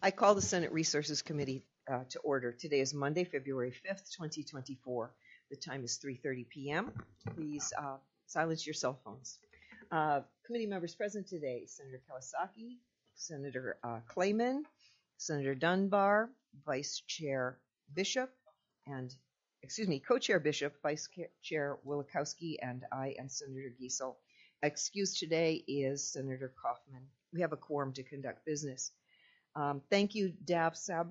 I call the Senate Resources Committee to order. Today is Monday, February 5th, 2024. The time is 3:30 p.m. Please silence your cell phones. Committee members present today: Senator Kawasaki, Senator Clayman, Senator Dunbar, Vice Chair Bishop, and Co-Chair Bishop, Vice Chair Wielechowski, and I am Senator Giesel. Excused today is Senator Kaufman. We have a quorum to conduct business. Thank you, Sav.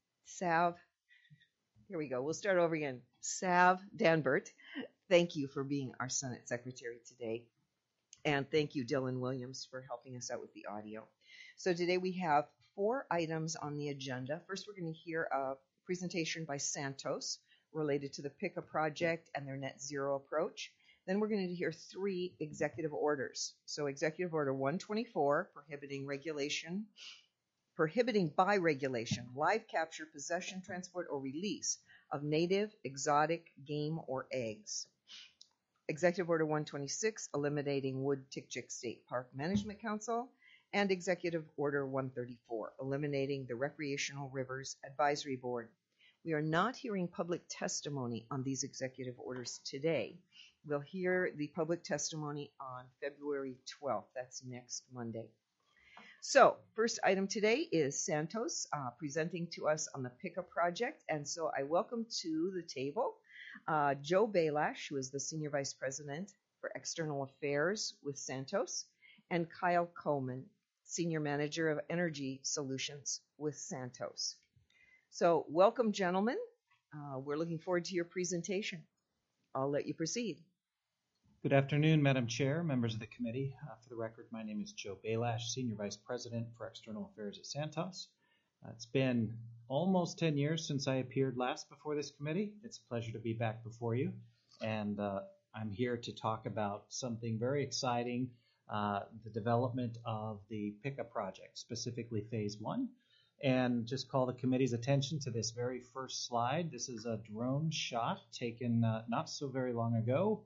Here we go. We'll start over again. Sav Danbert, thank you for being our Senate Secretary today. And thank you, Dylan Williams, for helping us out with the audio. So today we have 4 items on the agenda. First, we're going to hear a presentation by Santos related to the PICA project and their net zero approach. Then we're going to hear 3 executive orders. So Executive Order 124, prohibiting by regulation live capture, possession, transport, or release of native, exotic game or eggs. Executive Order 126, eliminating Wood-Tikchik State Park Management Council. And Executive Order 134, eliminating the Recreational Rivers Advisory Board. We are not hearing public testimony on these executive orders today. We'll hear the public testimony on February 12th. That's next Monday. So, first item today is Santos presenting to us on the PICA project. And so I welcome to the table Joe Belash, who is the Senior Vice President for External Affairs with Santos, and Kyle Coleman, Senior Manager of Energy Solutions with Santos. So, welcome, gentlemen. We're looking forward to your presentation. I'll let you proceed. Good afternoon, Madam Chair, members of the committee. For the record, my name is Joe Belash, Senior Vice President for External Affairs at Santos. It's been almost 10 years since I appeared last before this committee. It's a pleasure to be back before you, and I'm here to talk about something very exciting, the development of the PICA project, specifically Phase 1, and just call the committee's attention to this very first slide. This is a drone shot taken not so very long ago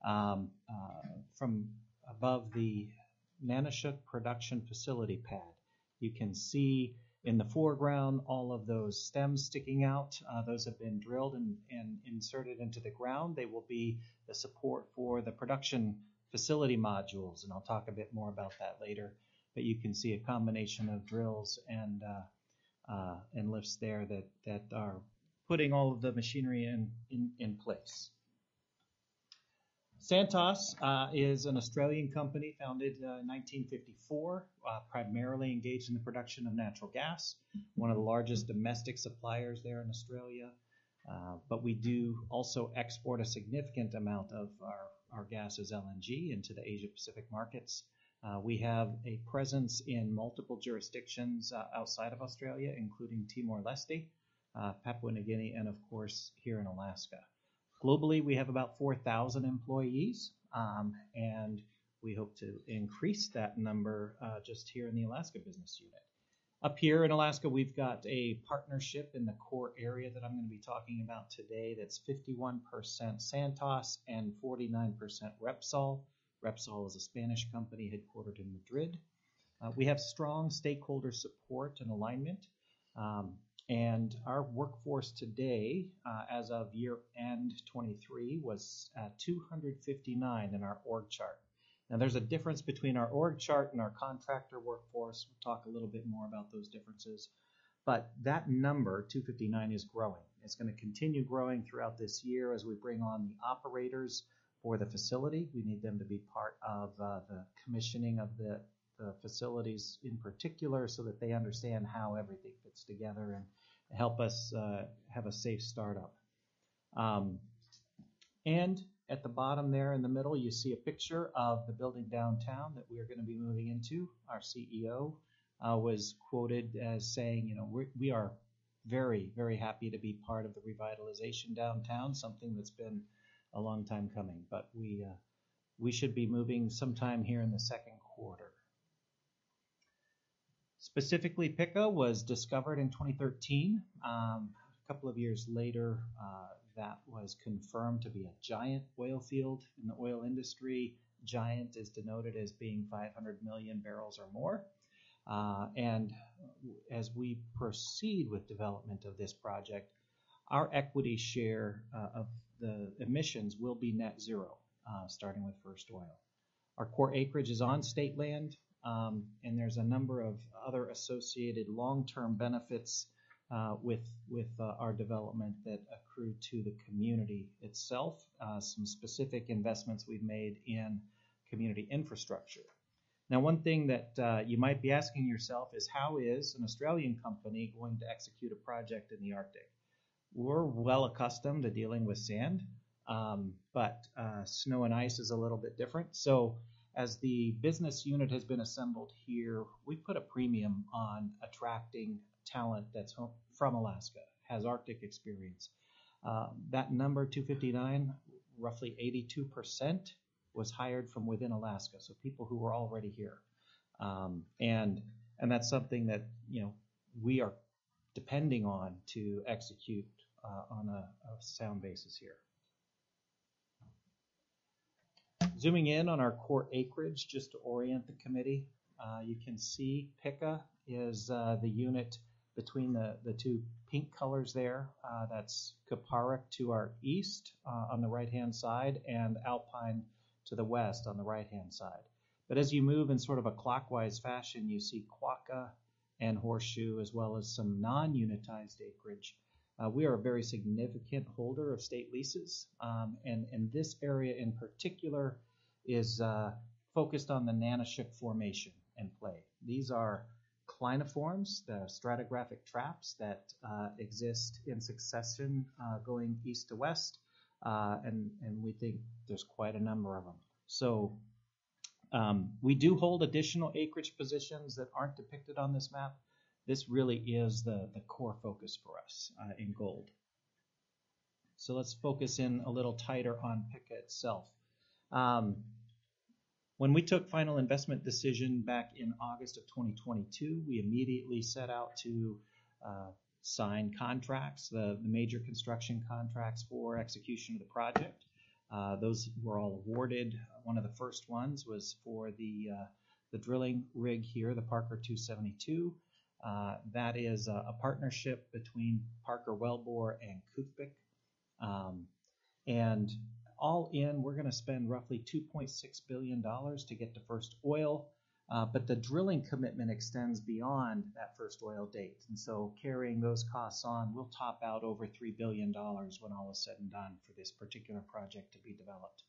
from above the Nanushuk production facility pad. You can see in the foreground all of those stems sticking out. Those have been drilled and inserted into the ground. They will be the support for the production facility modules, and I'll talk a bit more about that later. But you can see a combination of drills and lifts there that are putting all of the machinery in place. Santos is an Australian company founded in 1954, primarily engaged in the production of natural gas, one of the largest domestic suppliers there in Australia. But we do also export a significant amount of our gas as LNG into the Asia-Pacific markets. We have a presence in multiple jurisdictions outside of Australia, including Timor-Leste, Papua New Guinea, and of course here in Alaska. Globally, we have about 4,000 employees, and we hope to increase that number just here in the Alaska business unit. Up here in Alaska, we've got a partnership in the core area that I'm going to be talking about today that's 51% Santos and 49% Repsol. Repsol is a Spanish company headquartered in Madrid. We have strong stakeholder support and alignment. And our workforce today, as of year end 23, was 259 in our org chart. Now, there's a difference between our org chart and our contractor workforce. We'll talk a little bit more about those differences. But that number, 259, is growing. It's going to continue growing throughout this year as we bring on the operators for the facility. We need them to be part of the commissioning of the facilities in particular so that they understand how everything fits together and help us have a safe startup. And at the bottom there in the middle, you see a picture of the building downtown that we are going to be moving into. Our CEO was quoted as saying, we are very, very happy to be part of the revitalization downtown, something that's been a long time coming, but we should be moving sometime here in the second quarter. Specifically, PICA was discovered in 2013. A couple of years later, that was confirmed to be a giant oil field in the oil industry. Giant is denoted as being 500 million barrels or more. And as we proceed with development of this project, our equity share of the emissions will be net zero, starting with first oil. Our core acreage is on state land, and there's a number of other associated long-term benefits with our development that accrue to the community itself. Some specific investments we've made in community infrastructure. Now, one thing that you might be asking yourself is, how is an Australian company going to execute a project in the Arctic? We're well accustomed to dealing with sand, but snow and ice is a little bit different. So as the business unit has been assembled here, we put a premium on attracting talent that's from Alaska, has Arctic experience. That number, 259, roughly 82%, was hired from within Alaska, so people who were already here. And that's something that, we are depending on to execute on a sound basis here. Zooming in on our core acreage, just to orient the committee, you can see Pikka is the unit between the two pink colors there. That's Kuparuk to our east on the right-hand side, and Alpine to the west on the right-hand side. But as you move in sort of a clockwise fashion, you see Quokka and Horseshoe, as well as some non-unitized acreage. We are a very significant holder of state leases, and this area in particular is focused on the Nanushuk Formation and play. These are cliniforms, the stratigraphic traps that exist in succession going east to west, and we think there's quite a number of them. So we do hold additional acreage positions that aren't depicted on this map. This really is the core focus for us in gold. So let's focus in a little tighter on Pikka itself. When we took final investment decision back in August of 2022, we immediately set out to sign contracts, the major construction contracts for execution of the project. Those were all awarded. One of the first ones was for the drilling rig here, the Parker 272. That is a partnership between Parker Wellbore and Kufbek. And all in, we're going to spend roughly $2.6 billion to get to first oil, but the drilling commitment extends beyond that first oil date. And so carrying those costs on, we'll top out over $3 billion when all is said and done for this particular project to be developed.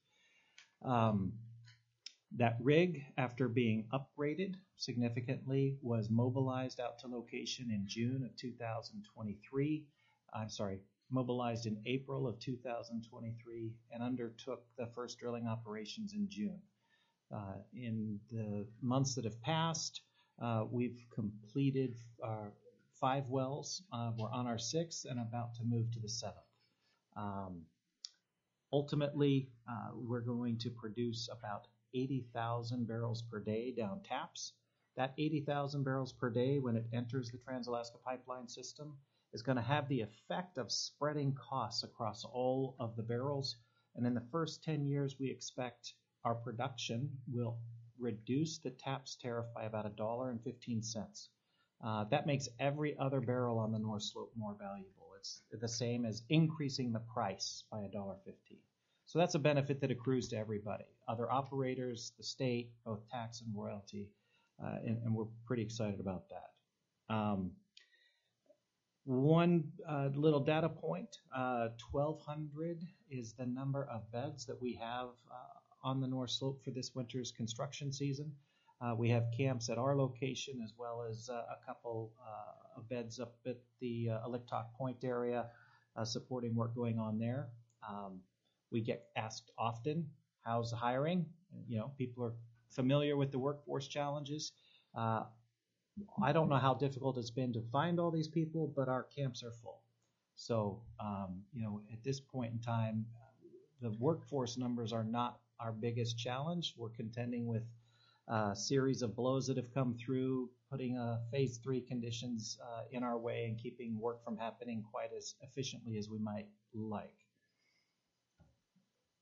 That rig, after being upgraded significantly, was mobilized out to location in June of 2023. Mobilized in April of 2023 and undertook the first drilling operations in June. In the months that have passed, we've completed 5 wells. We're on our 6th and about to move to the 7th. Ultimately, we're going to produce about 80,000 barrels per day down taps. That 80,000 barrels per day, when it enters the Trans-Alaska Pipeline System, is going to have the effect of spreading costs across all of the barrels. And in the first 10 years, we expect our production will reduce the TAPS tariff by about $1.15. That makes every other barrel on the North Slope more valuable. It's the same as increasing the price by $1.15. So that's a benefit that accrues to everybody, other operators, the state, both tax and royalty, and we're pretty excited about that. One little data point, 1,200 is the number of beds that we have on the North Slope for this winter's construction season. We have camps at our location as well as a couple of beds up at the Aliktok Point area supporting work going on there. We get asked often, how's the hiring? People are familiar with the workforce challenges. I don't know how difficult it's been to find all these people, but our camps are full. So, at this point in time, the workforce numbers are not our biggest challenge. We're contending with a series of blows that have come through, putting phase 3 conditions in our way and keeping work from happening quite as efficiently as we might like.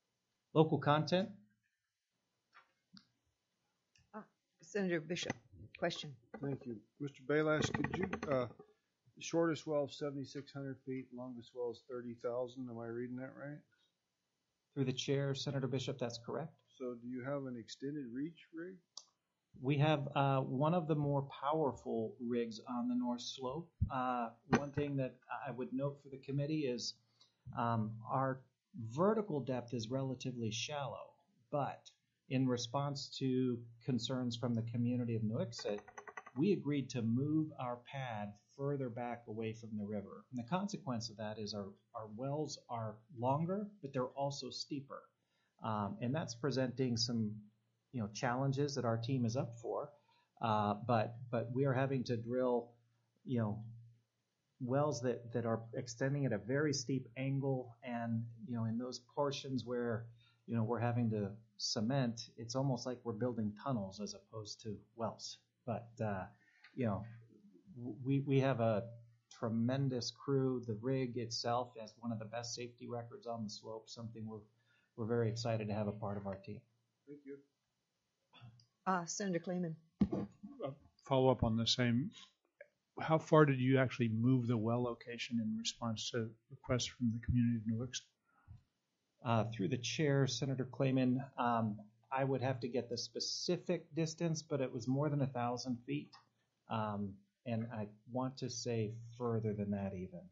Local content. Senator Bishop. Question. Thank you. Mr. Baylash, could you, the shortest well is 7,600 feet, longest well is 30,000. Am I reading that right? Through the chair, Senator Bishop, that's correct. So do you have an extended reach rig? We have one of the more powerful rigs on the North Slope. One thing that I would note for the committee is our vertical depth is relatively shallow, but in response to concerns from the community of Nuiqsut, we agreed to move our pad further back away from the river. And the consequence of that is our wells are longer, but they're also steeper. And that's presenting some challenges that our team is up for. But we are having to drill, wells that are extending at a very steep angle, and in those portions where we're having to cement, it's almost like we're building tunnels as opposed to wells. But we have a tremendous crew. The rig itself has one of the best safety records on the slope, something we're very excited to have a part of our team. Thank you. Senator Clayman. Follow up on the same. How far did you actually move the well location in response to requests from the community of Nuiqsut? Through the chair, Senator Clayman, I would have to get the specific distance, but it was more than 1,000 feet. And I want to say further than that even.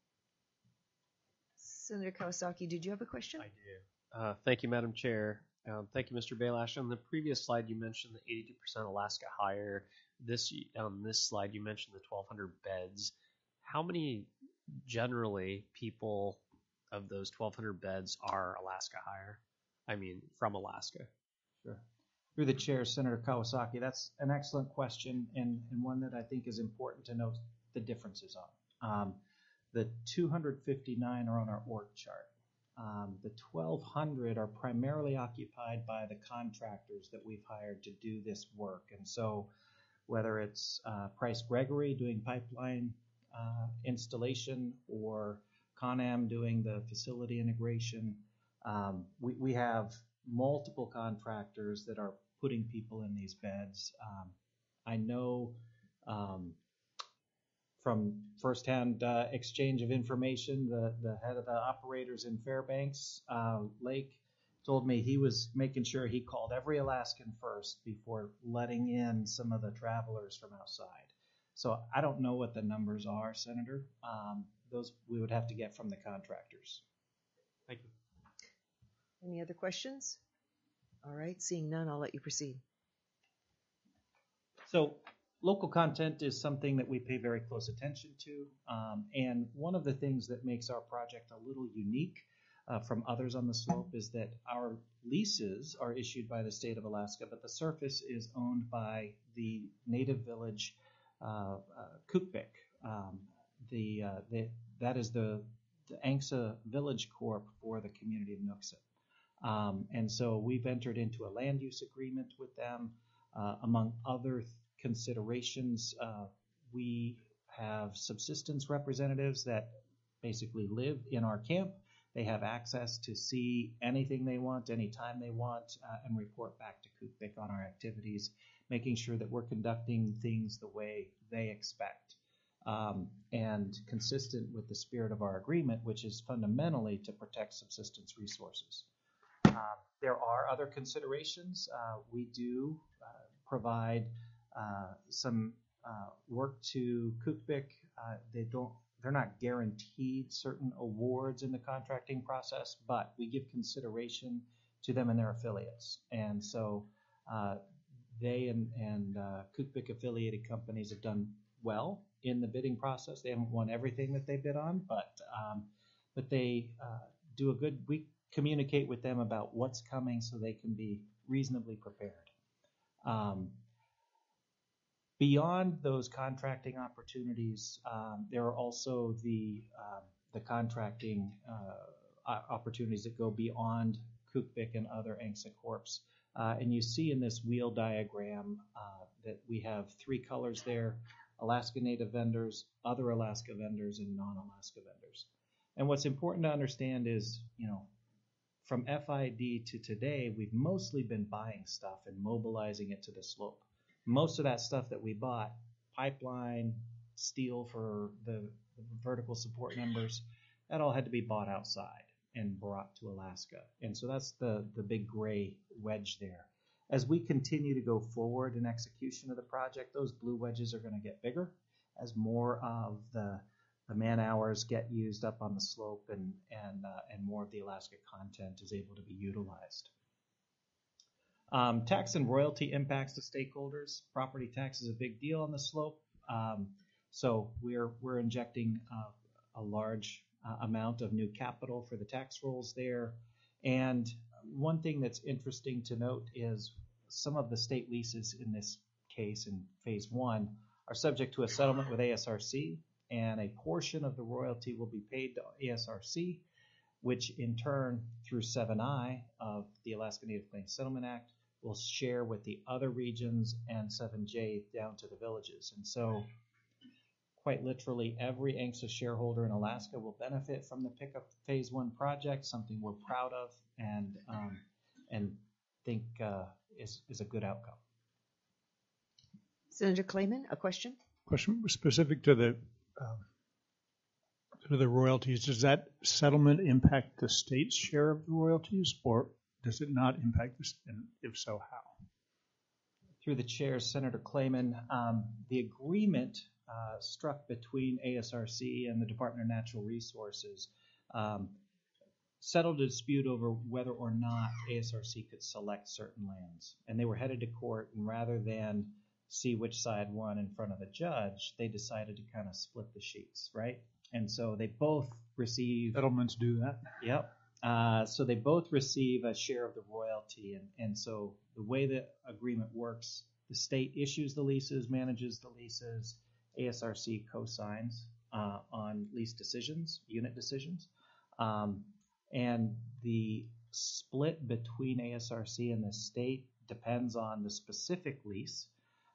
Senator Kawasaki, did you have a question? I do. Thank you, Madam Chair. Thank you, Mr. Baylash. On the previous slide, you mentioned the 82% Alaska hire. On this slide, you mentioned the 1,200 beds. How many generally people of those 1,200 beds are Alaska hire? I mean, from Alaska. Sure. Through the chair, Senator Kawasaki, that's an excellent question and one that I think is important to note the differences on. The 259 are on our org chart. The 1,200 are primarily occupied by the contractors that we've hired to do this work. And so whether it's Price Gregory doing pipeline installation or ConAm doing the facility integration, we have multiple contractors that are putting people in these beds. I know from firsthand exchange of information, the head of the operators in Fairbanks Lake told me he was making sure he called every Alaskan first before letting in some of the travelers from outside. So I don't know what the numbers are, Senator. Those we would have to get from the contractors. Thank you. Any other questions? All right, seeing none, I'll let you proceed. So local content is something that we pay very close attention to. And one of the things that makes our project a little unique from others on the slope is that our leases are issued by the state of Alaska, but the surface is owned by the native village Kukvik. That is the ANCSA Village Corp for the community of Nuiqsut. And so we've entered into a land use agreement with them. Among other considerations, we have subsistence representatives that basically live in our camp. They have access to see anything they want, anytime they want, and report back to Kukvik on our activities, making sure that we're conducting things the way they expect. And consistent with the spirit of our agreement, which is fundamentally to protect subsistence resources. There are other considerations. We do provide some work to Kukvik. They're not guaranteed certain awards in the contracting process, but we give consideration to them and their affiliates. And so they and Kukvik affiliated companies have done well in the bidding process. They haven't won everything that they bid on, but they do a good. We communicate with them about what's coming so they can be reasonably prepared. Beyond those contracting opportunities, there are also the contracting opportunities that go beyond Kukvik and other ANCSA Corps. And you see in this wheel diagram that we have three colors there: Alaska Native vendors, other Alaska vendors, and non-Alaska vendors. And what's important to understand is, from FID to today, we've mostly been buying stuff and mobilizing it to the slope. most of that stuff that we bought, pipeline, steel for the vertical support members, that all had to be bought outside and brought to Alaska. And so that's the big gray wedge there. As we continue to go forward in execution of the project, those blue wedges are going to get bigger as more of the man hours get used up on the slope and more of the Alaska content is able to be utilized. Tax and royalty impacts to stakeholders. Property tax is a big deal on the slope. So we're injecting a large amount of new capital for the tax rolls there. And one thing that's interesting to note is some of the state leases in this case in phase 1 are subject to a settlement with ASRC, and a portion of the royalty will be paid to ASRC, which in turn, through 7I of the Alaska Native Claims Settlement Act, will share with the other regions and 7J down to the villages. And so quite literally every ANCSA shareholder in Alaska will benefit from the Pickup Phase 1 project, something we're proud of and think is a good outcome. Senator Clayman, a question? Question specific to the royalties. Does that settlement impact the state's share of the royalties, or does it not impact this? And if so, how? Through the chair, Senator Clayman, the agreement struck between ASRC and the Department of Natural Resources settled a dispute over whether or not ASRC could select certain lands. And they were headed to court, and rather than see which side won in front of the judge, they decided to kind of split the sheets, right? And so they both receive... Settlements do that? Yep. So they both receive a share of the royalty. And so the way the agreement works, the state issues the leases, manages the leases, ASRC co-signs on lease decisions, unit decisions. And the split between ASRC and the state depends on the specific lease.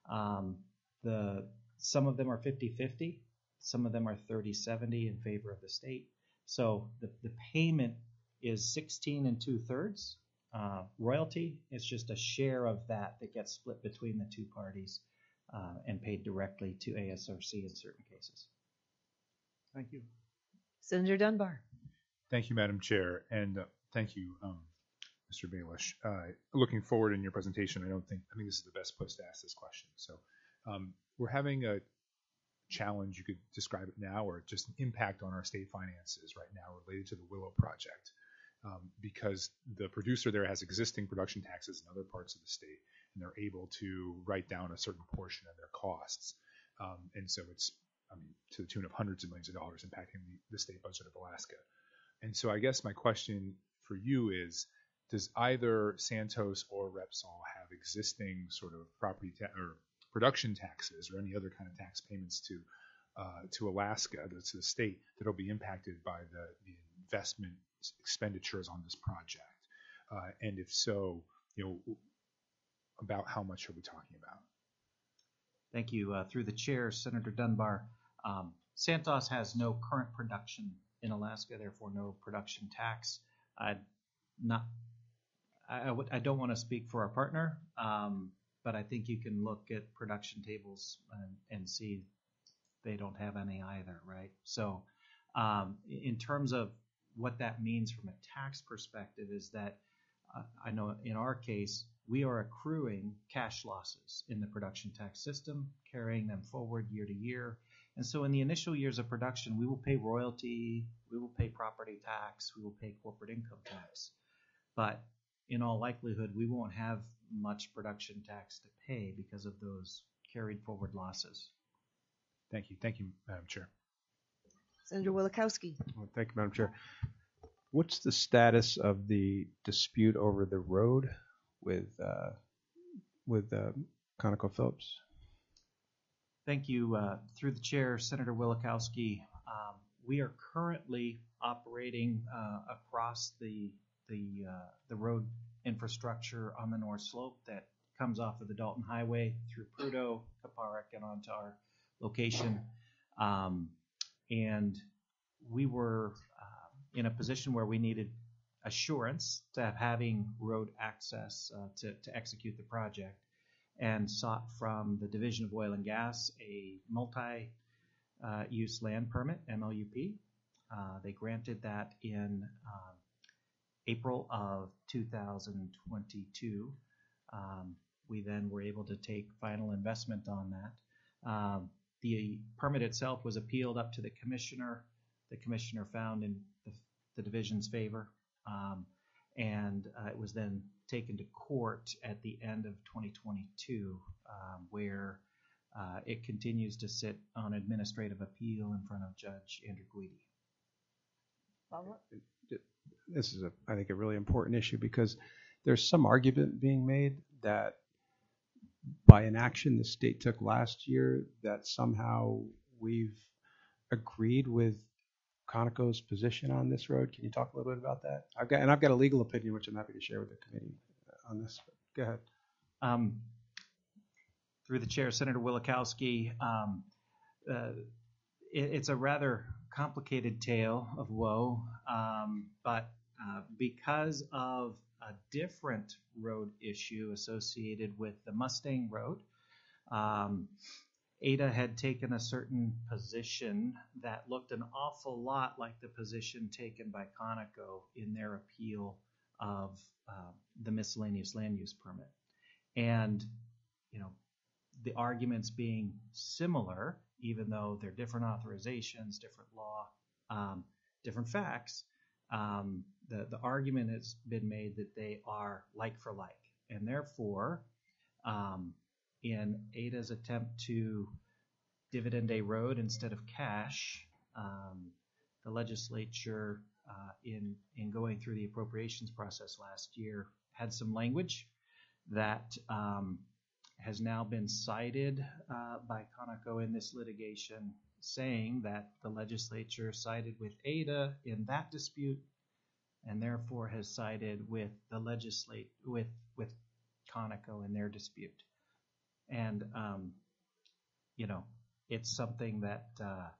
Some of them are 50-50. Some of them are 30-70 in favor of the state. So the payment is 16 2/3 royalty. It's just a share of that gets split between the two parties and paid directly to ASRC in certain cases. Thank you. Senator Dunbar. Thank you, Madam Chair, and thank you, Mr. Baelish. Looking forward in your presentation, I think this is the best place to ask this question. So we're having a challenge, you could describe it now, or just an impact on our state finances right now related to the Willow project, because the producer there has existing production taxes in other parts of the state, and they're able to write down a certain portion of their costs. And so it's, to the tune of hundreds of millions of dollars impacting the state budget of Alaska. And so I guess my question for you is, does either Santos or Repsol have existing sort of property or production taxes or any other kind of tax payments to Alaska, to the state, that will be impacted by the investment expenditures on this project? And if so, about how much are we talking about? Thank you. Through the chair, Senator Dunbar, Santos has no current production in Alaska, therefore no production tax. I don't want to speak for our partner, but I think you can look at production tables and see they don't have any either, right? So in terms of what that means from a tax perspective is that I know in our case, we are accruing cash losses in the production tax system, carrying them forward year to year. And so in the initial years of production, we will pay royalty, we will pay property tax, we will pay corporate income tax. But in all likelihood, we won't have much production tax to pay because of those carried forward losses. Thank you. Thank you, Madam Chair. Senator Wielechowski. Well, thank you, Madam Chair. What's the status of the dispute over the road with ConocoPhillips? Thank you. Through the chair, Senator Wielechowski, we are currently operating across the road infrastructure on the North Slope that comes off of the Dalton Highway through Prudhoe, Kapparik, and onto our location. And we were in a position where we needed assurance to having road access to execute the project. and sought from the Division of Oil and Gas a multi-use land permit, MLUP. They granted that in April of 2022. We then were able to take final investment on that. The permit itself was appealed up to the commissioner. The commissioner found in the division's favor, and it was then taken to court at the end of 2022, where it continues to sit on administrative appeal in front of Judge Andrew Guidi. Follow-up? This is, I think, a really important issue because there's some argument being made that by an action the state took last year that somehow we've agreed with Conoco's position on this road. Can you talk a little bit about that? I've got a legal opinion which I'm happy to share with the committee on this. Go ahead. Through the chair, Senator Wielechowski, it's a rather complicated tale of woe, but because of a different road issue associated with the Mustang Road, Ada had taken a certain position that looked an awful lot like the position taken by Conoco in their appeal of the miscellaneous land use permit. And, the arguments being similar, even though they're different authorizations, different law, different facts, the argument has been made that they are like for like. And therefore, in Ada's attempt to dividend a road instead of cash, the legislature, in going through the appropriations process last year, had some language that has now been cited by Conoco in this litigation, saying that the legislature sided with Ada in that dispute, and therefore has sided with the with Conoco in their dispute. And it's something that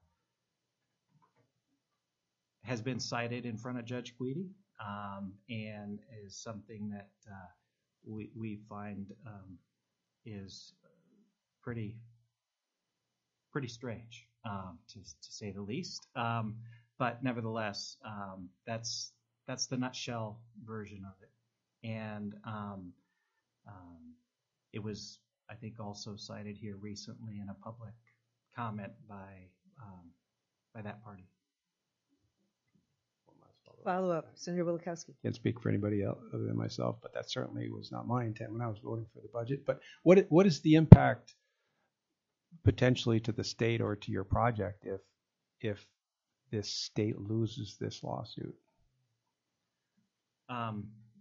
has been cited in front of Judge Guidi, and is something that we find is pretty strange, to say the least. But nevertheless, that's the nutshell version of it. And it was, I think, also cited here recently in a public comment by that party. Follow-up, Senator Wielechowski. Can't speak for anybody else other than myself, but that certainly was not my intent when I was voting for the budget. But what is the impact potentially to the state or to your project if this state loses this lawsuit? Are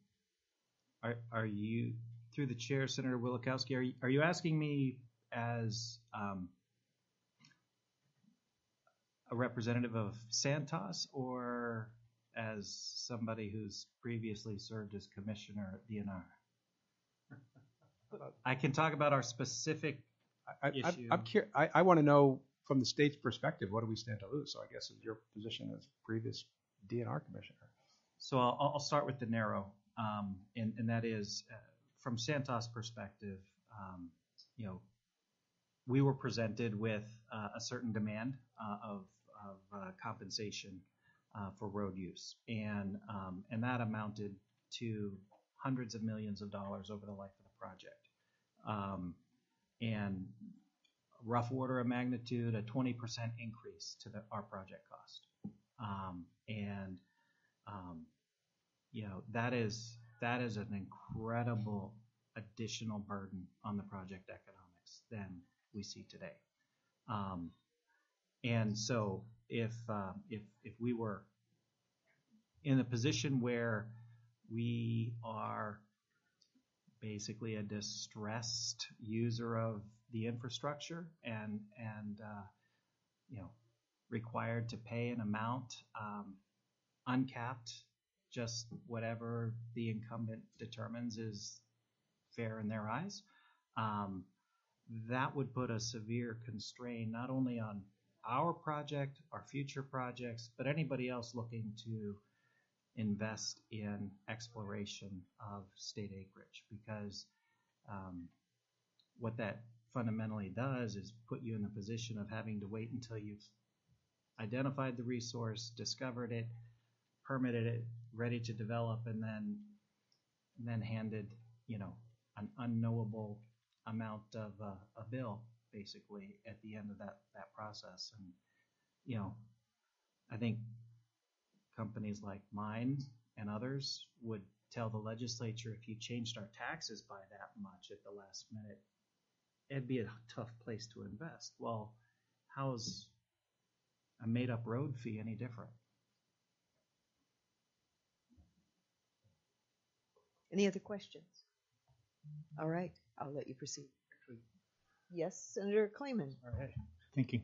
you, through the chair, Senator Wielechowski, are you asking me as a representative of Santos or as somebody who's previously served as commissioner at DNR? I can talk about our specific issue. I want to know from the state's perspective, what do we stand to lose? So I guess is your position as previous DNR commissioner. So I'll start with the narrow, and that is from Santos' perspective, we were presented with a certain demand of compensation for road use, and that amounted to hundreds of millions of dollars over the life of the project, and rough order of magnitude, a 20% increase to our project cost, that is an incredible additional burden on the project economics than we see today. And so if we were in a position where we are basically a distressed user of the infrastructure and required to pay an amount uncapped, just whatever the incumbent determines is fair in their eyes, that would put a severe constraint not only on our project, our future projects, but anybody else looking to invest in exploration of state acreage, because what that fundamentally does is put you in the position of having to wait until you've identified the resource, discovered it, permitted it, ready to develop, and then handed, an unknowable amount of a bill basically at the end of that process. And I think companies like mine and others would tell the legislature, if you changed our taxes by that much at the last minute, it'd be a tough place to invest. Well, how's a made-up road fee any different? Any other questions? All right, I'll let you proceed. Yes, Senator Clayman. All right, thinking.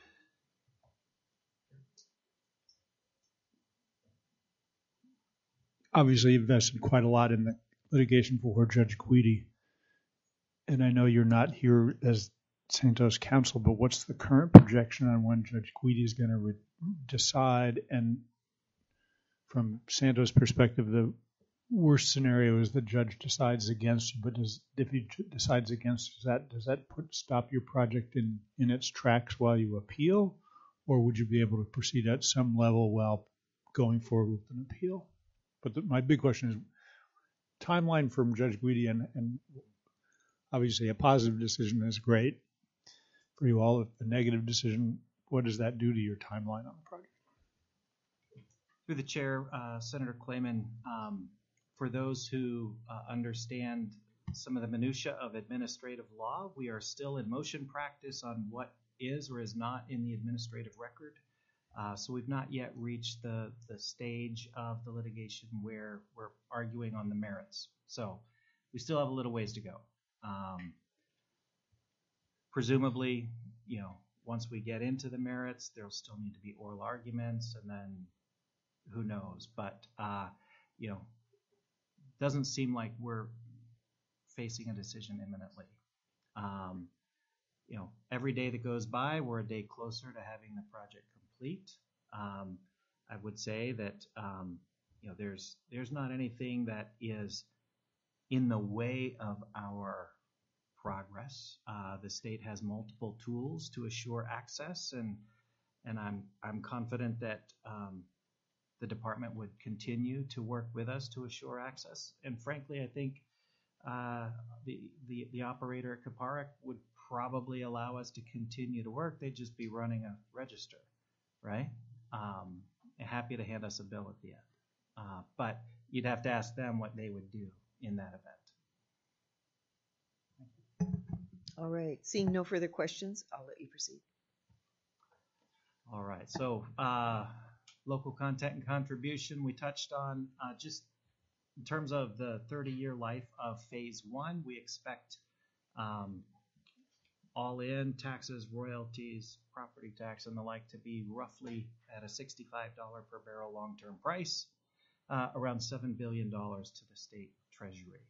Obviously, you invested quite a lot in the litigation before Judge Guidi, and I know you're not here as Santos counsel, but what's the current projection on when Judge Guidi is going to decide? And from Santos' perspective, the worst scenario is the judge decides against you, but if he decides against, does that stop your project in its tracks while you appeal, or would you be able to proceed at some level while going forward with an appeal? But my big question is timeline from Judge Guidi, and obviously a positive decision is great for you all. If a negative decision, what does that do to your timeline on the project? Through the chair, Senator Clayman, for those who understand some of the minutia of administrative law, we are still in motion practice on what is or is not in the administrative record. So we've not yet reached the stage of the litigation where we're arguing on the merits. So we still have a little ways to go. Presumably, once we get into the merits, there'll still need to be oral arguments, and then who knows? But doesn't seem like we're facing a decision imminently. Every day that goes by, we're a day closer to having the project complete. I would say that there's not anything that is in the way of our progress. The state has multiple tools to assure access, and I'm confident that the department would continue to work with us to assure access. And frankly, I think the operator at Kaparick would probably allow us to continue to work. They'd just be running a register, right? Happy to hand us a bill at the end. But you'd have to ask them what they would do in that event. All right, seeing no further questions, I'll let you proceed. All right, so local content and contribution we touched on. Just in terms of the 30-year life of phase one, we expect all in taxes, royalties, property tax, and the like to be roughly at a $65 per barrel long-term price, around $7 billion to the state treasury.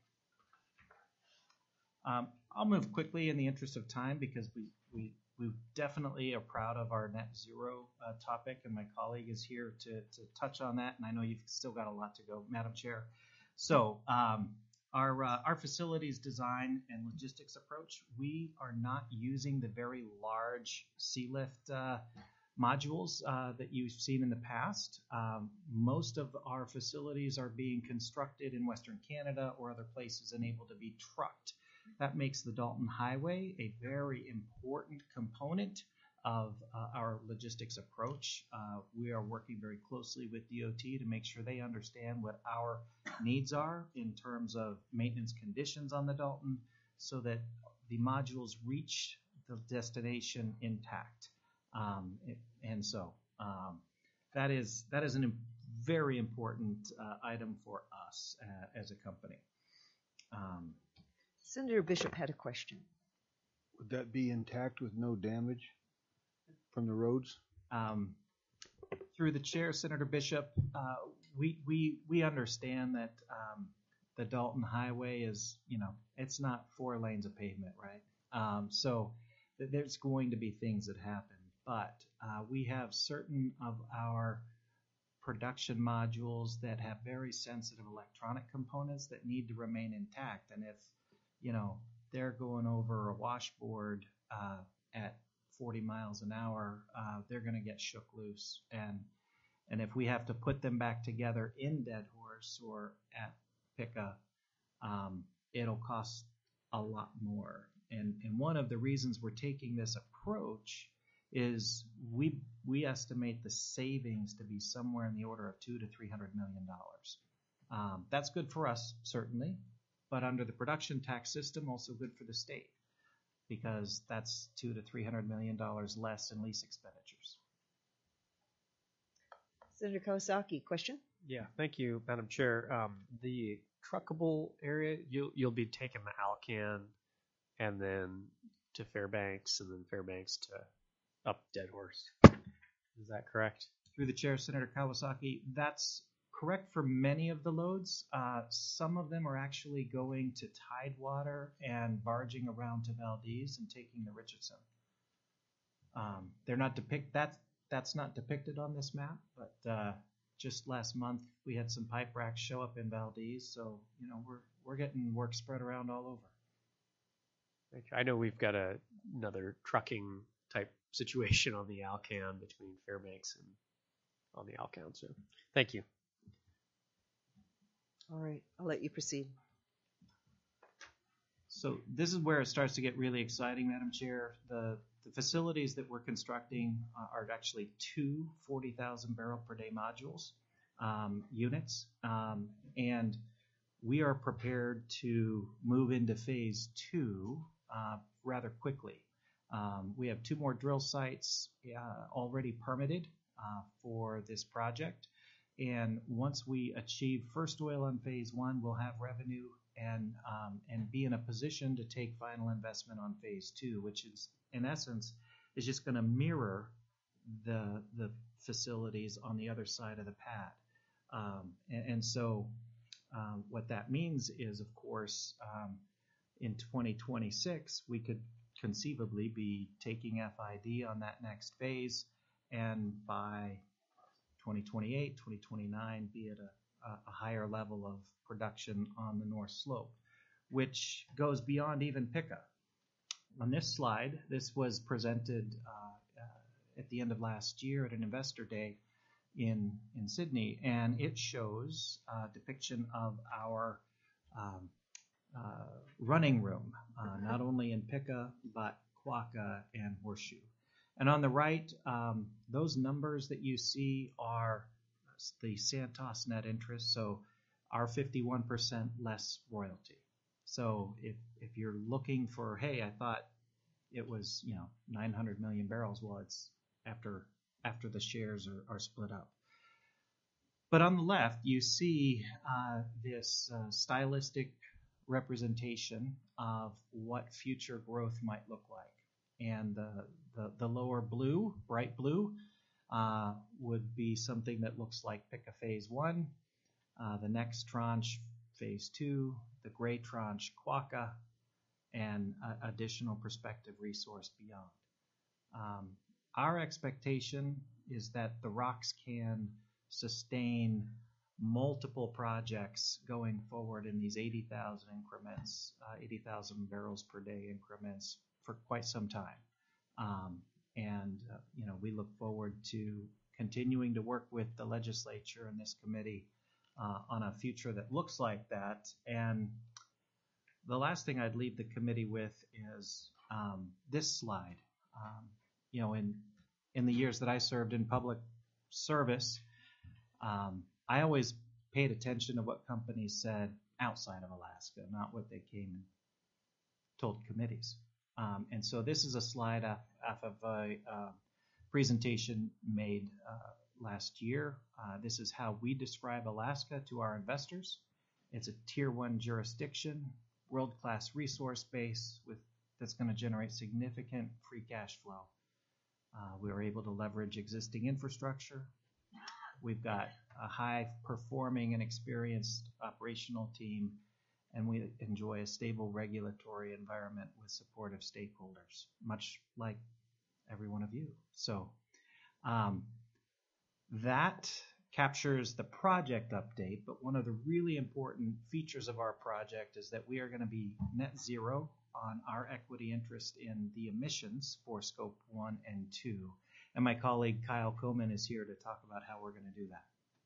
I'll move quickly in the interest of time because we definitely are proud of our net zero topic, and my colleague is here to touch on that, and I know you've still got a lot to go, Madam Chair. So our facilities design and logistics approach, we are not using the very large sea lift modules that you've seen in the past. Most of our facilities are being constructed in Western Canada or other places and able to be trucked. That makes the Dalton Highway a very important component of our logistics approach. We are working very closely with DOT to make sure they understand what our needs are in terms of maintenance conditions on the Dalton so that the modules reach the destination intact. And so that is a very important item for us as a company. Senator Bishop had a question. Would that be intact with no damage from the roads? Through the chair, Senator Bishop, we understand that the Dalton Highway is, it's not 4 lanes of pavement, right? So there's going to be things that happen, but we have certain of our production modules that have very sensitive electronic components that need to remain intact. And if, they're going over a washboard at 40 miles an hour, they're going to get shook loose. And if we have to put them back together in Dead Horse or at Pica, it'll cost a lot more. And one of the reasons we're taking this approach is we estimate the savings to be somewhere in the order of $200 to $300 million. That's good for us, certainly, but under the production tax system, also good for the state, because that's $200 to $300 million less in lease expenditures. Senator Kawasaki, question? Yeah, thank you, Madam Chair. The truckable area, you'll be taking the Alcan and then to Fairbanks and then Fairbanks to up Dead Horse. Is that correct? Through the chair, Senator Kawasaki, that's correct for many of the loads. Some of them are actually going to Tidewater and barging around to Valdez and taking the Richardson. They're not that's not depicted on this map, but just last month we had some pipe racks show up in Valdez, so we're getting work spread around all over. I know we've got another trucking type situation on the Alcan between Fairbanks and on the Alcan. So thank you. All right, I'll let you proceed. So this is where it starts to get really exciting, Madam Chair. The facilities that we're constructing are actually two 40,000 barrel per day modules units, and we are prepared to move into phase 2 rather quickly. We have 2 more drill sites already permitted for this project, and once we achieve first oil on phase 1, we'll have revenue and be in a position to take final investment on phase 2, which is in essence is just going to mirror the facilities on the other side of the pad. So what that means is, of course, in 2026, we could conceivably be taking FID on that next phase, and by 2028, 2029, be at a higher level of production on the North Slope, which goes beyond even Pica. On this slide, this was presented at the end of last year at an investor day in Sydney, and it shows a depiction of our running room, not only in Pica, but Quokka and Horseshoe. And on the right, those numbers that you see are the Santos net interest, so our 51% less royalty. So if you're looking for, hey, I thought it was 900 million barrels, well, it's after the shares are split up. But on the left, you see this stylistic representation of what future growth might look like. And the lower blue, bright blue, would be something that looks like Pica phase 1, the next tranche phase 2, the gray tranche Quokka, and additional prospective resource beyond. Our expectation is that the rocks can sustain multiple projects going forward in these 80,000 increments, 80,000 barrels per day increments for quite some time. We look forward to continuing to work with the legislature and this committee on a future that looks like that. And the last thing I'd leave the committee with is this slide. In the years that I served in public service, I always paid attention to what companies said outside of Alaska, not what they came and told committees. And so this is a slide off of a presentation made last year. This is how we describe Alaska to our investors. It's a tier 1 jurisdiction, world-class resource base that's going to generate significant free cash flow. We were able to leverage existing infrastructure. We've got a high-performing and experienced operational team, and we enjoy a stable regulatory environment with supportive stakeholders, much like every one of you. So that captures the project update, but one of the really important features of our project is that we are going to be net zero on our equity interest in the emissions for Scope 1 and 2. And my colleague Kyle Kohlman is here to talk about how we're going to do that.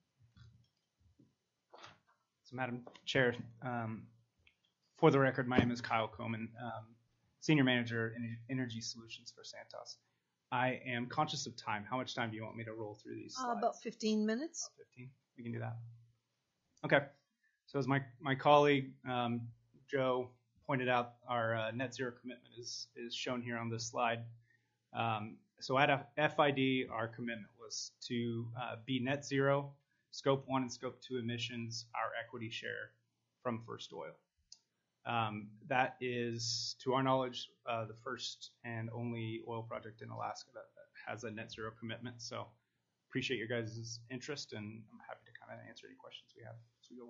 So, Madam Chair, for the record, my name is Kyle Kohlman, Senior Manager in Energy Solutions for Santos. I am conscious of time. How much time do you want me to roll through these slides? About 15 minutes. About 15. We can do that. Okay. So as my colleague Joe pointed out, our net zero commitment is shown here on this slide. So at FID, our commitment was to be net zero, Scope 1 and Scope 2 emissions, our equity share from First Oil. That is, to our knowledge, the first and only oil project in Alaska that has a net zero commitment. So appreciate your guys' interest, and I'm happy to kind of answer any questions we have as we go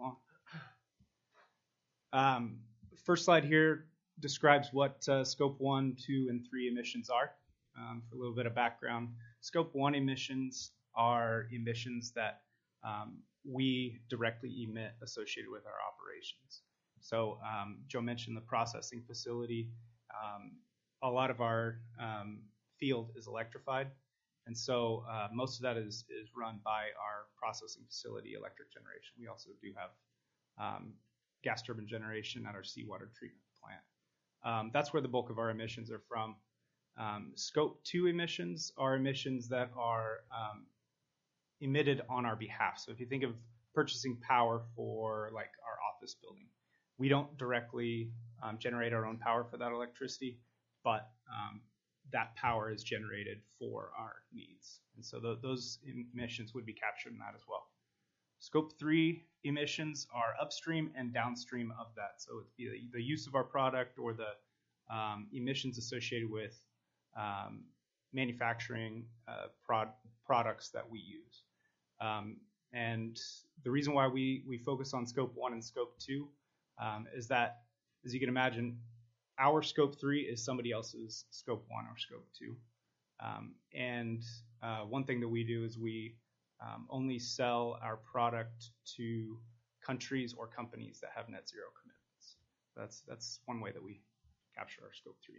along. First slide here describes what Scope 1, 2, and 3 emissions are. For a little bit of background, Scope 1 emissions are emissions that we directly emit associated with our operations. So Joe mentioned the processing facility. A lot of our field is electrified, and so most of that is run by our processing facility electric generation. We also do have gas turbine generation at our seawater treatment plant. That's where the bulk of our emissions are from. Scope 2 emissions are emissions that are emitted on our behalf. So if you think of purchasing power for like our office building, we don't directly generate our own power for that electricity, but that power is generated for our needs. And so those emissions would be captured in that as well. Scope 3 emissions are upstream and downstream of that. So it's the use of our product or the emissions associated with manufacturing products that we use. And the reason why we focus on Scope 1 and Scope 2 is that, as you can imagine, our Scope 3 is somebody else's Scope 1 or Scope 2. And one thing that we do is we only sell our product to countries or companies that have net zero commitments. That's one way that we capture our Scope 3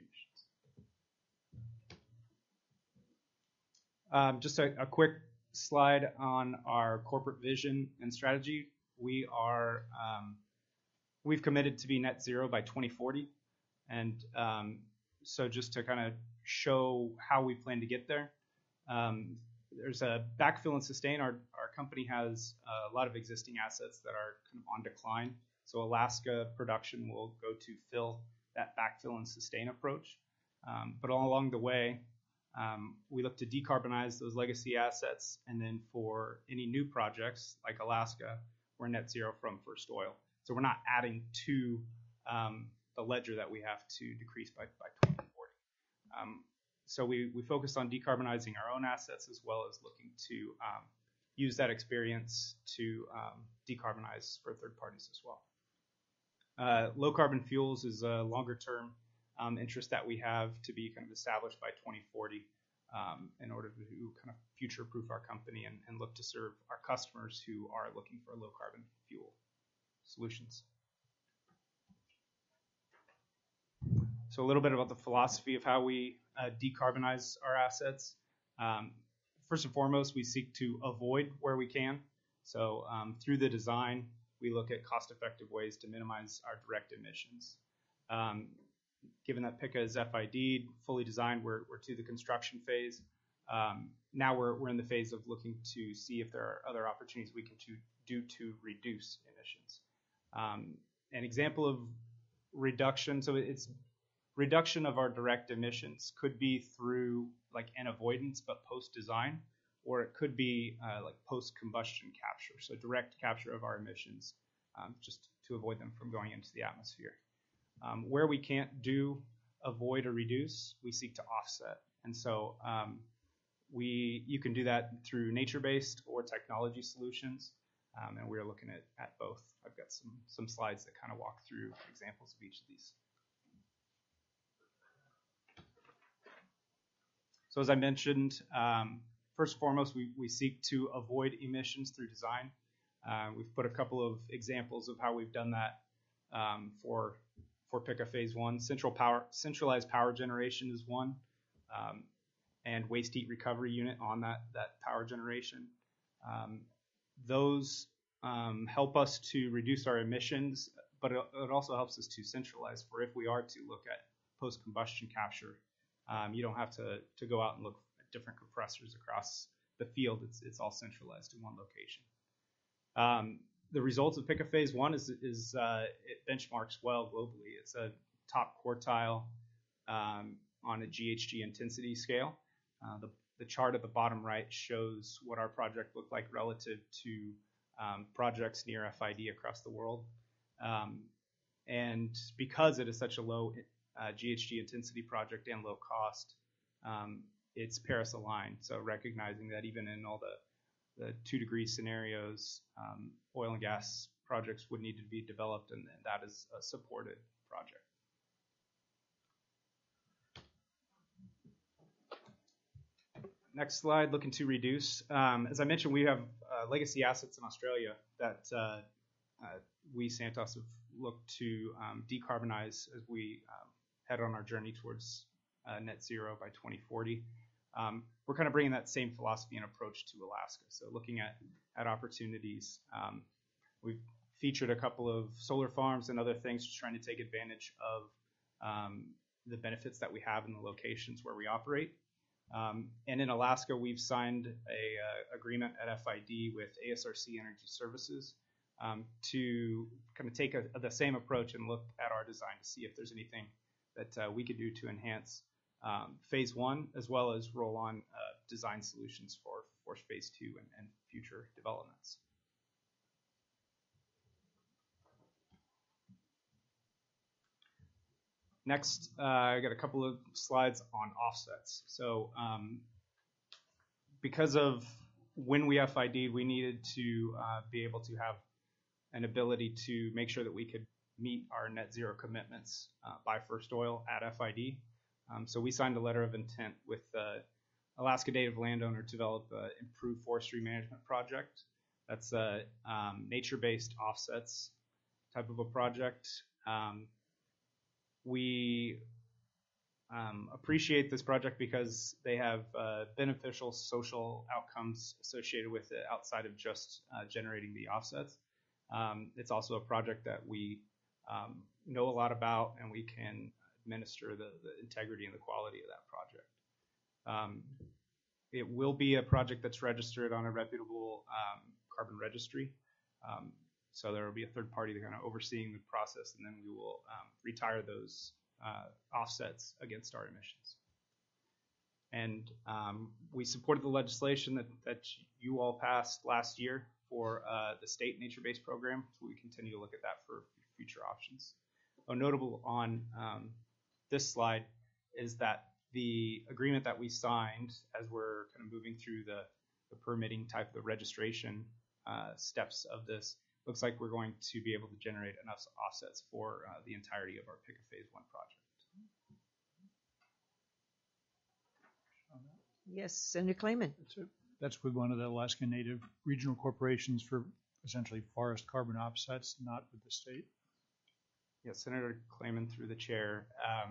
emissions. Just a quick slide on our corporate vision and strategy. We've committed to be net zero by 2040. And so just to kind of show how we plan to get there, there's a backfill and sustain. Our company has a lot of existing assets that are kind of on decline. So Alaska production will go to fill that backfill and sustain approach. But all along the way, we look to decarbonize those legacy assets. And then for any new projects like Alaska, we're net zero from First Oil. So we're not adding to the ledger that we have to decrease by 2040. So we focus on decarbonizing our own assets as well as looking to use that experience to decarbonize for third parties as well. Low carbon fuels is a longer term interest that we have to be kind of established by 2040 in order to kind of future proof our company and look to serve our customers who are looking for low carbon fuel solutions. So a little bit about the philosophy of how we decarbonize our assets. First and foremost, we seek to avoid where we can. So through the design, we look at cost-effective ways to minimize our direct emissions. Given that PICA is FID, fully designed, we're to the construction phase. Now we're in the phase of looking to see if there are other opportunities we can do to reduce emissions. An example of reduction, so it's reduction of our direct emissions could be through like an avoidance but post-design, or it could be like post-combustion capture, so direct capture of our emissions just to avoid them from going into the atmosphere. Where we can't avoid or reduce, we seek to offset. And so you can do that through nature-based or technology solutions, and we're looking at both. I've got some slides that kind of walk through examples of each of these. So as I mentioned, first and foremost, we seek to avoid emissions through design. We've put a couple of examples of how we've done that for for PICA Phase 1. Centralized power generation is one, and waste heat recovery unit on that power generation. Those help us to reduce our emissions, but it also helps us to centralize for if we are to look at post-combustion capture. You don't have to go out and look at different compressors across the field. It's all centralized in one location. The results of PICA Phase 1 is it benchmarks well globally. It's a top quartile on a GHG intensity scale. The chart at the bottom right shows what our project looked like relative to projects near FID across the world. And because it is such a low GHG intensity project and low cost, it's Paris aligned. So recognizing that even in all the 2-degree scenarios, oil and gas projects would need to be developed, and that is a supported project. Next slide, looking to reduce. As I mentioned, we have legacy assets in Australia that we, Santos, have looked to decarbonize as we head on our journey towards net zero by 2040. We're kind of bringing that same philosophy and approach to Alaska. So looking at opportunities, we've featured a couple of solar farms and other things, just trying to take advantage of the benefits that we have in the locations where we operate. And in Alaska, we've signed a agreement at FID with ASRC Energy Services to kind of take the same approach and look at our design to see if there's anything that we could do to enhance Phase 1, as well as roll on design solutions for Phase 2 and future developments. Next, I got a couple of slides on offsets. So because of when we FID'd, we needed to be able to have an ability to make sure that we could meet our net zero commitments by first oil at FID. So we signed a letter of intent with the Alaska Native landowner to develop an improved forestry management project. That's a nature-based offsets type of a project. We appreciate this project because they have beneficial social outcomes associated with it outside of just generating the offsets. It's also a project that we know a lot about, and we can administer the integrity and the quality of that project. It will be a project that's registered on a reputable carbon registry. So there will be a third party kind of overseeing the process, and then we will retire those offsets against our emissions. And we supported the legislation that you all passed last year for the state nature-based program. So we continue to look at that for future options. Notable on this slide is that the agreement that we signed, as we're kind of moving through the permitting type, the registration steps of this, looks like we're going to be able to generate enough offsets for the entirety of our PICA Phase 1 project. Yes, Senator Clayman. That's with one of the Alaska Native regional corporations for essentially forest carbon offsets, not with the state. Yes, Senator Clayman through the chair.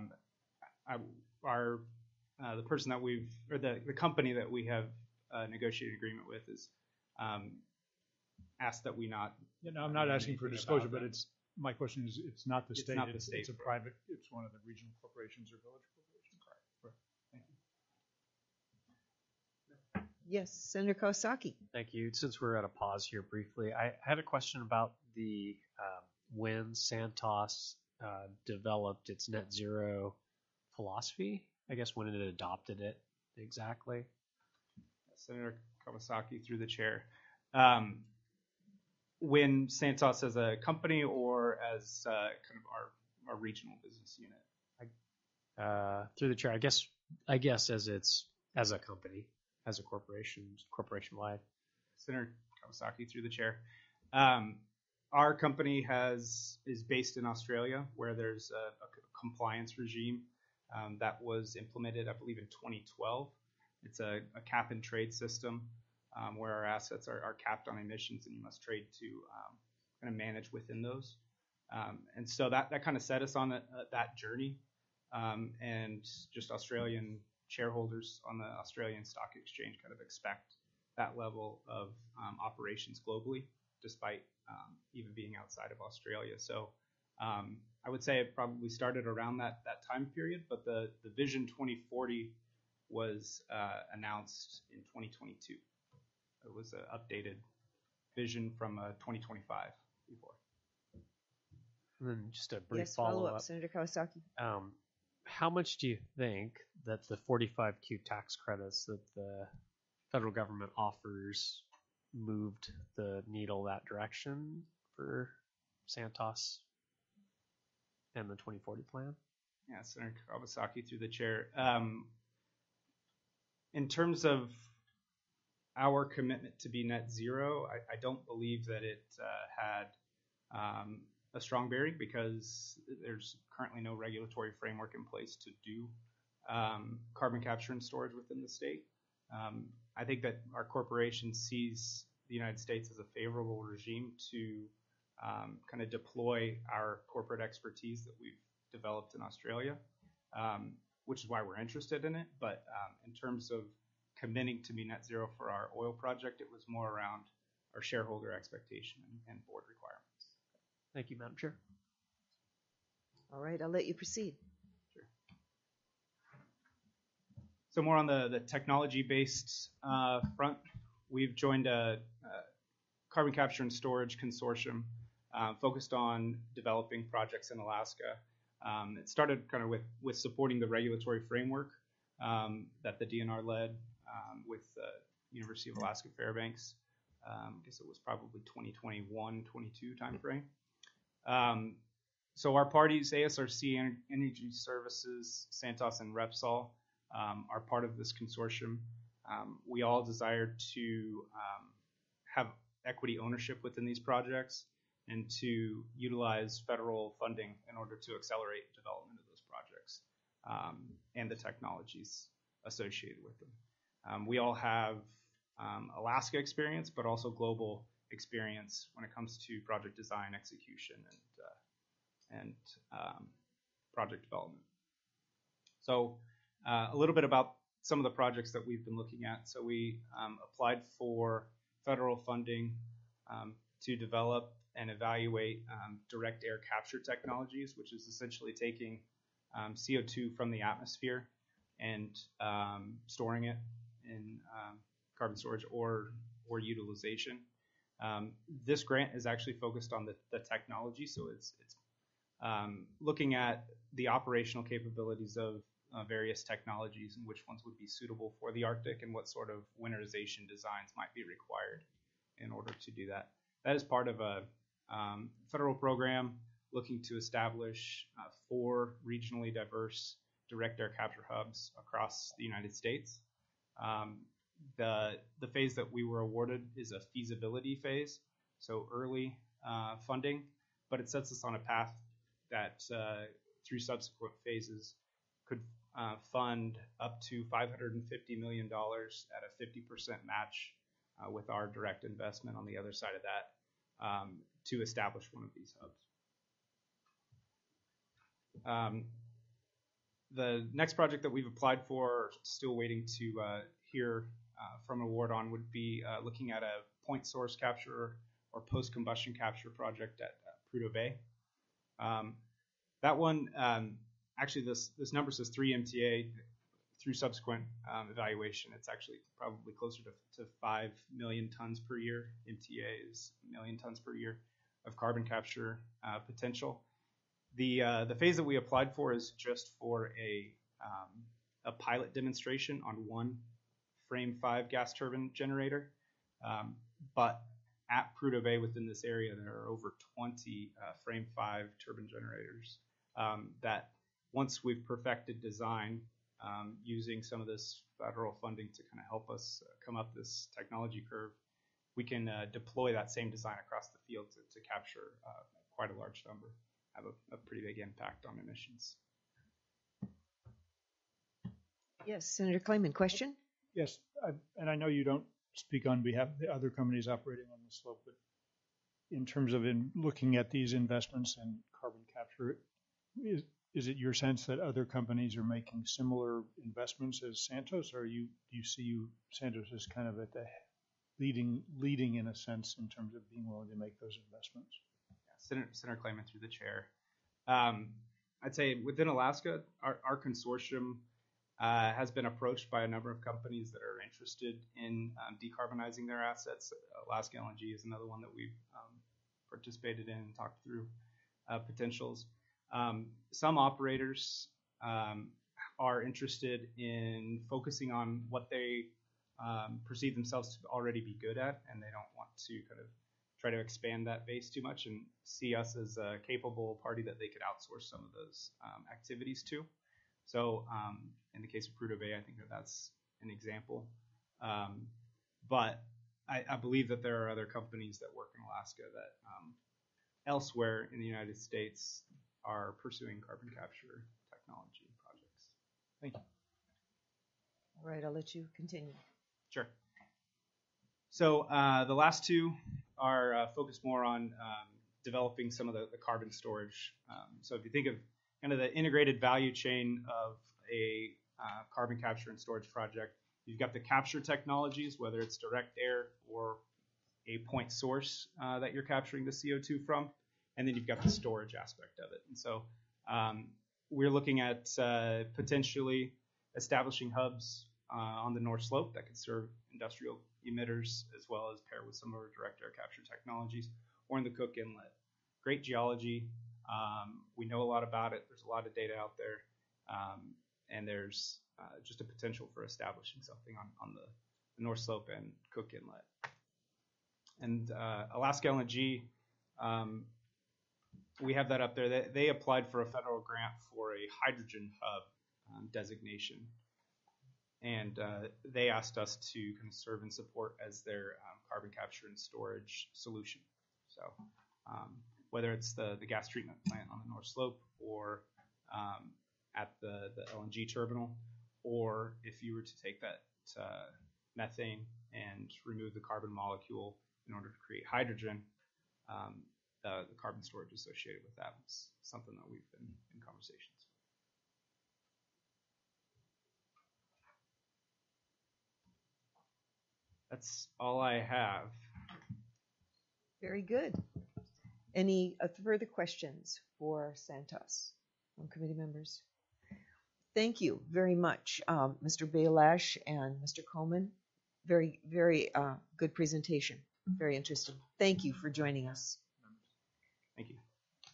The person that we've, or the company that we have negotiated agreement with is asked that we not. Yeah, no, I'm not asking for disclosure, but my question is, it's not the state. It's not the state. It's a private. It's one of the regional corporations or village corporations. Correct. Thank you. Yes, Senator Kawasaki. Thank you. Since we're at a pause here briefly, I had a question about the when Santos developed its net zero philosophy. I guess when it adopted it exactly. Senator Kawasaki through the chair. When Santos as a company or as kind of our regional business unit? Through the chair, I guess as a company, as a corporation-wide. Senator Kawasaki through the chair. Our company is based in Australia, where there's a compliance regime that was implemented, I believe, in 2012. It's a cap and trade system where our assets are capped on emissions, and you must trade to kind of manage within those. And so that kind of set us on that journey. And just Australian shareholders on the Australian Stock Exchange kind of expect that level of operations globally, despite even being outside of Australia. So I would say it probably started around that time period, but the Vision 2040 was announced in 2022. It was an updated vision from 2025 before. And then just a brief Yes, follow follow-up. up, Senator Kawasaki. How much do you think that the 45Q tax credits that the federal government offers moved the needle that direction for Santos and the 2040 plan? Yeah, Senator Kawasaki through the chair. In terms of our commitment to be net zero, I don't believe that it had a strong bearing because there's currently no regulatory framework in place to do carbon capture and storage within the state. I think that our corporation sees the United States as a favorable regime to kind of deploy our corporate expertise that we've developed in Australia, which is why we're interested in it. But in terms of committing to be net zero for our oil project, it was more around our shareholder expectation and board requirements. Thank you, Madam Chair. All right, I'll let you proceed. Sure. So more on the technology-based front, we've joined a carbon capture and storage consortium focused on developing projects in Alaska. It started kind of with supporting the regulatory framework that the DNR led with the University of Alaska Fairbanks. I guess it was probably 2021-22 timeframe. So our parties, ASRC Energy Services, Santos, and Repsol, are part of this consortium. We all desire to have equity ownership within these projects and to utilize federal funding in order to accelerate development of those projects and the technologies associated with them. We all have Alaska experience, but also global experience when it comes to project design, execution, and project development. So a little bit about some of the projects that we've been looking at. So we applied for federal funding to develop and evaluate direct air capture technologies, which is essentially taking CO2 from the atmosphere and storing it in carbon storage or utilization. This grant is actually focused on the technology, so it's looking at the operational capabilities of various technologies and which ones would be suitable for the Arctic and what sort of winterization designs might be required in order to do that. That is part of a federal program looking to establish 4 regionally diverse direct air capture hubs across the United States. The phase that we were awarded is a feasibility phase, so early funding, but it sets us on a path that through subsequent phases could fund up to $550 million at a 50% match with our direct investment on the other side of that to establish one of these hubs. The next project that we've applied for, still waiting to hear from award on, would be looking at a point source capture or post-combustion capture project at Prudhoe Bay. That one, actually this number says 3 MTA. Through subsequent evaluation, it's actually probably closer to 5 million tons per year. MTA is 1 million tons per year of carbon capture potential. The phase that we applied for is just for a pilot demonstration on one Frame 5 gas turbine generator. But at Prudhoe Bay within this area, there are over 20 Frame 5 turbine generators that once we've perfected design, using some of this federal funding to kind of help us come up this technology curve, we can deploy that same design across the field to capture quite a large number, have a pretty big impact on emissions. Yes, Senator Kleiman, question? Yes, and I know you don't speak on behalf of the other companies operating on the slope, but in terms of looking at these investments in carbon capture, is it your sense that other companies are making similar investments as Santos, or do you see Santos as kind of at the leading in a sense in terms of being willing to make those investments? Senator Clayman through the chair. I'd say within Alaska, our consortium has been approached by a number of companies that are interested in decarbonizing their assets. Alaska LNG is another one that we've participated in and talked through potentials. Some operators are interested in focusing on what they perceive themselves to already be good at, and they don't want to kind of try to expand that base too much and see us as a capable party that they could outsource some of those activities to. So in the case of Prudhoe Bay, I think that's an example. But I believe that there are other companies that work in Alaska that elsewhere in the United States are pursuing carbon capture technology projects. Thank you. All right, I'll let you continue. Sure. So the last two are focused more on developing some of the carbon storage. So if you think of kind of the integrated value chain of a carbon capture and storage project, you've got the capture technologies, whether it's direct air or a point source that you're capturing the CO2 from, and then you've got the storage aspect of it. And so we're looking at potentially establishing hubs on the North Slope that could serve industrial emitters as well as pair with some of our direct air capture technologies, or in the Cook Inlet. Great geology. We know a lot about it. There's a lot of data out there, and there's just a potential for establishing something on the North Slope and Cook Inlet. And Alaska LNG, we have that up there. They applied for a federal grant for a hydrogen hub designation. And they asked us to kind of serve and support as their carbon capture and storage solution. So whether it's the gas treatment plant on the North Slope or at the LNG terminal, or if you were to take that methane and remove the carbon molecule in order to create hydrogen, the carbon storage associated with that was something that we've been in conversations. That's all I have. Very good. Any further questions for Santos from committee members? Thank you very much, Mr. Baylash and Mr. Coleman. Very, very good presentation. Very interesting. Thank you for joining us. Thank you.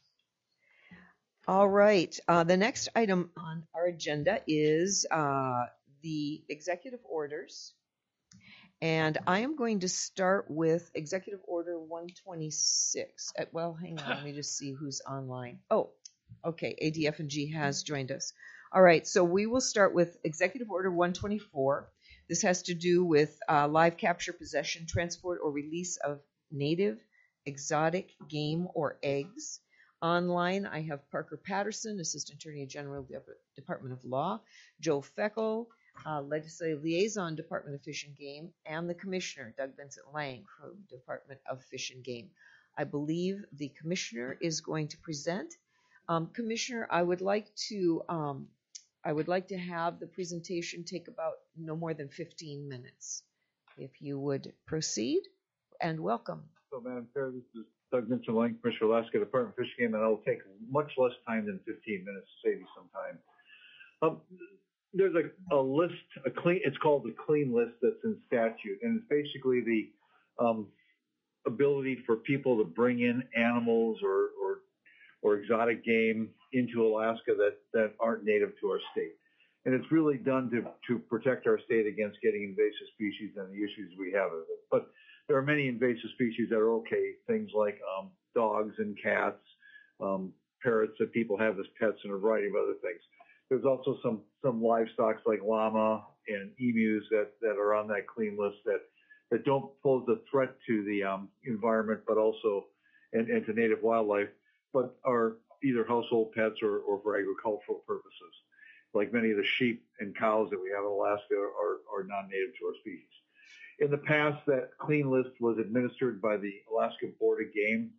All right. The next item on our agenda is the executive orders. And I am going to start with Executive Order 126. Well, hang on. Let me just see who's online. Oh, okay. ADF&G has joined us. All right. So we will start with Executive Order 124. This has to do with live capture, possession, transport, or release of native, exotic game or eggs. Online, I have Parker Patterson, Assistant Attorney General, Department of Law, Joe Feckel, Legislative Liaison, Department of Fish and Game, and the Commissioner, Doug Vincent Lang, from Department of Fish and Game. I believe the Commissioner is going to present. Commissioner, I would like to have the presentation take about no more than 15 minutes. If you would proceed, and welcome. So, Madam Chair, this is Doug Vincent Lang, Commissioner, Alaska Department of Fish and Game, and I'll take much less time than 15 minutes to save you some time. There's a list, it's called the clean list that's in statute, and it's basically the ability for people to bring in animals or exotic game into Alaska that aren't native to our state. And it's really done to protect our state against getting invasive species and the issues we have with it. But there are many invasive species that are okay, things like dogs and cats, parrots that people have as pets, and a variety of other things. There's also some livestock like llama and emus that are on that clean list that don't pose a threat to the environment, but also and to native wildlife, but are either household pets or for agricultural purposes. Like many of the sheep and cows that we have in Alaska are non-native to our species. In the past, that clean list was administered by the Alaska Board of Game.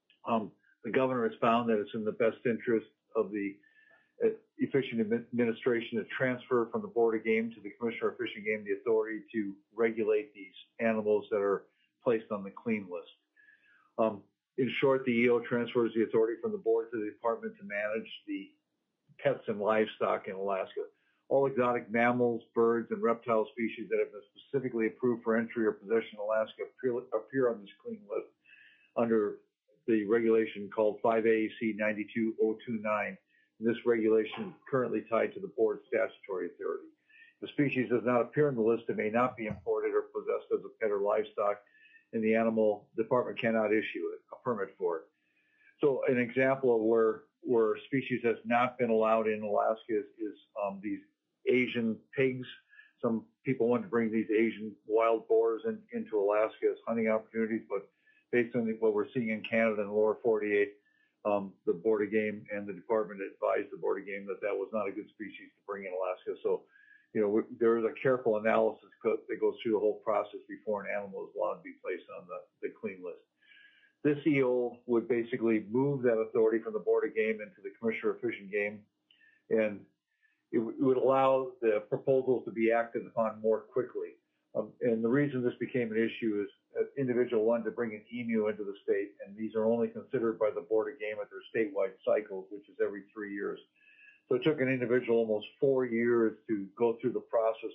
The governor has found that it's in the best interest of the efficient administration to transfer from the Board of Game to the Commissioner of Fish and Game the authority to regulate these animals that are placed on the clean list. In short, the EO transfers the authority from the board to the department to manage the pets and livestock in Alaska. All exotic mammals, birds, and reptile species that have been specifically approved for entry or possession in Alaska appear on this clean list under the regulation called 5 AAC 92029. This regulation is currently tied to the board's statutory authority. If a species does not appear on the list, it may not be imported or possessed as a pet or livestock, and the animal department cannot issue a permit for it. So an example of where species has not been allowed in Alaska is these Asian pigs. Some people want to bring these Asian wild boars into Alaska as hunting opportunities, but based on what we're seeing in Canada and the lower 48, the Board of Game and the department advised the Board of Game that was not a good species to bring in Alaska. So, there is a careful analysis that goes through the whole process before an animal is allowed to be placed on the clean list. This EO would basically move that authority from the Board of Game into the Commissioner of Fish and Game, and it would allow the proposals to be acted upon more quickly. And the reason this became an issue is an individual wanted to bring an emu into the state, and these are only considered by the Board of Game at their statewide cycles, which is every 3 years. So it took an individual almost 4 years to go through the process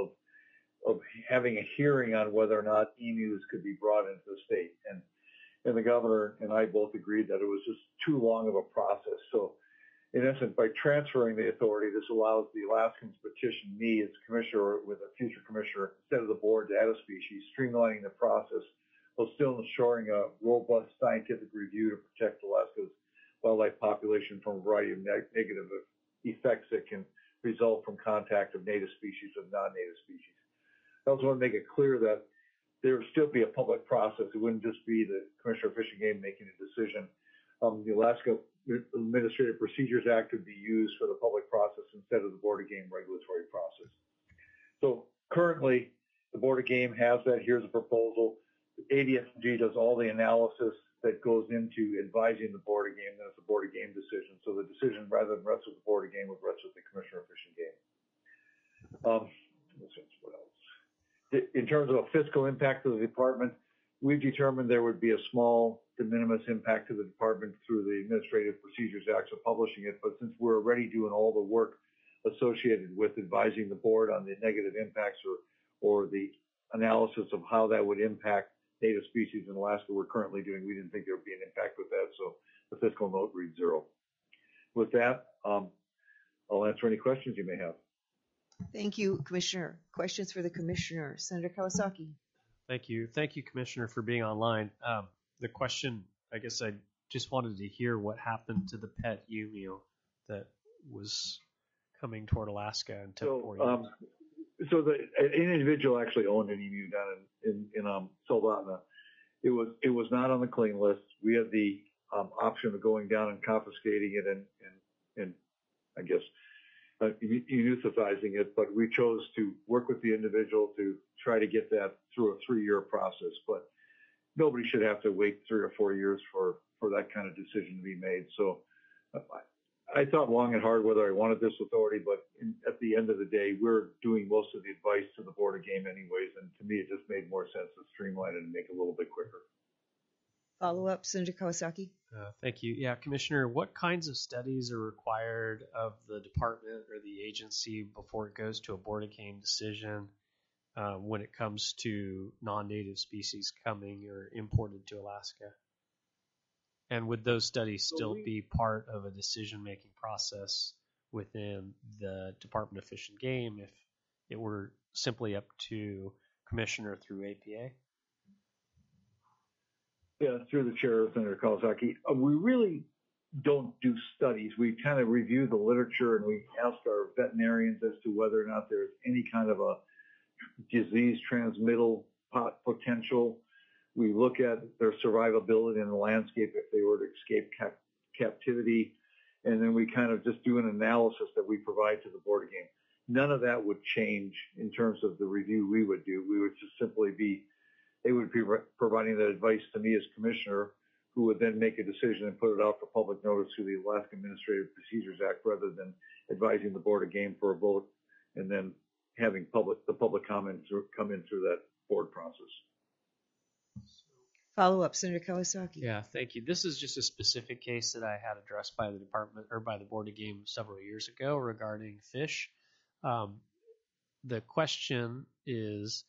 of having a hearing on whether or not emus could be brought into the state. And the governor and I both agreed that it was just too long of a process. So in essence, by transferring the authority, this allows the Alaskans to petition me as commissioner with a future commissioner instead of the board to add a species, streamlining the process while still ensuring a robust scientific review to protect Alaska's wildlife population from a variety of negative effects that can result from contact of native species with non-native species. I also want to make it clear that there would still be a public process. It wouldn't just be the Commissioner of Fish and Game making a decision. The Alaska Administrative Procedures Act would be used for the public process instead of the Board of Game regulatory process. So currently, the Board of Game has that. Here's a proposal. ADFG does all the analysis that goes into advising the Board of Game. Then it's a Board of Game decision. So the decision, rather than rest with the Board of Game, would rest with the Commissioner of Fish and Game. What else? In terms of a fiscal impact to the department, we've determined there would be a small de minimis impact to the department through the Administrative Procedures Act of publishing it. But since we're already doing all the work associated with advising the board on the negative impacts or the analysis of how that would impact native species in Alaska we're currently doing, we didn't think there would be an impact with that. So the fiscal note reads 0. With that, I'll answer any questions you may have. Thank you, Commissioner. Questions for the Commissioner. Senator Kawasaki. Thank you. Thank you, Commissioner, for being online. The question, I guess I just wanted to hear what happened to the pet emu that was coming toward Alaska and took 4 years. So an individual actually owned an emu down in Soldotna. It was not on the clean list. We had the option of going down and confiscating it and I guess euthanizing it, but we chose to work with the individual to try to get that through a 3-year process. But nobody should have to wait 3 or 4 years for that kind of decision to be made. So I thought long and hard whether I wanted this authority, but at the end of the day, we're doing most of the advice to the Board of Game anyways, and to me, it just made more sense to streamline it and make it a little bit quicker. Follow up, Senator Kawasaki. Thank you. Yeah, Commissioner, what kinds of studies are required of the department or the agency before it goes to a Board of Game decision when it comes to non-native species coming or imported to Alaska? And would those studies still be part of a decision-making process within the Department of Fish and Game if it were simply up to Commissioner through APA? Yeah, through the chair, Senator Kawasaki. We really don't do studies. We kind of review the literature and we ask our veterinarians as to whether or not there's any kind of a disease transmittal potential. We look at their survivability in the landscape if they were to escape captivity, and then we kind of just do an analysis that we provide to the Board of Game. none of that would change in terms of the review we would do. We would just simply be, they would be providing that advice to me as commissioner, who would then make a decision and put it out for public notice through the Alaska Administrative Procedures Act, rather than advising the Board of Game for a vote and then having the public comment come in through that board process. Follow up, Senator Kawasaki. Yeah, thank you. This is just a specific case that I had addressed by the department or by the Board of Game several years ago regarding fish. The question is,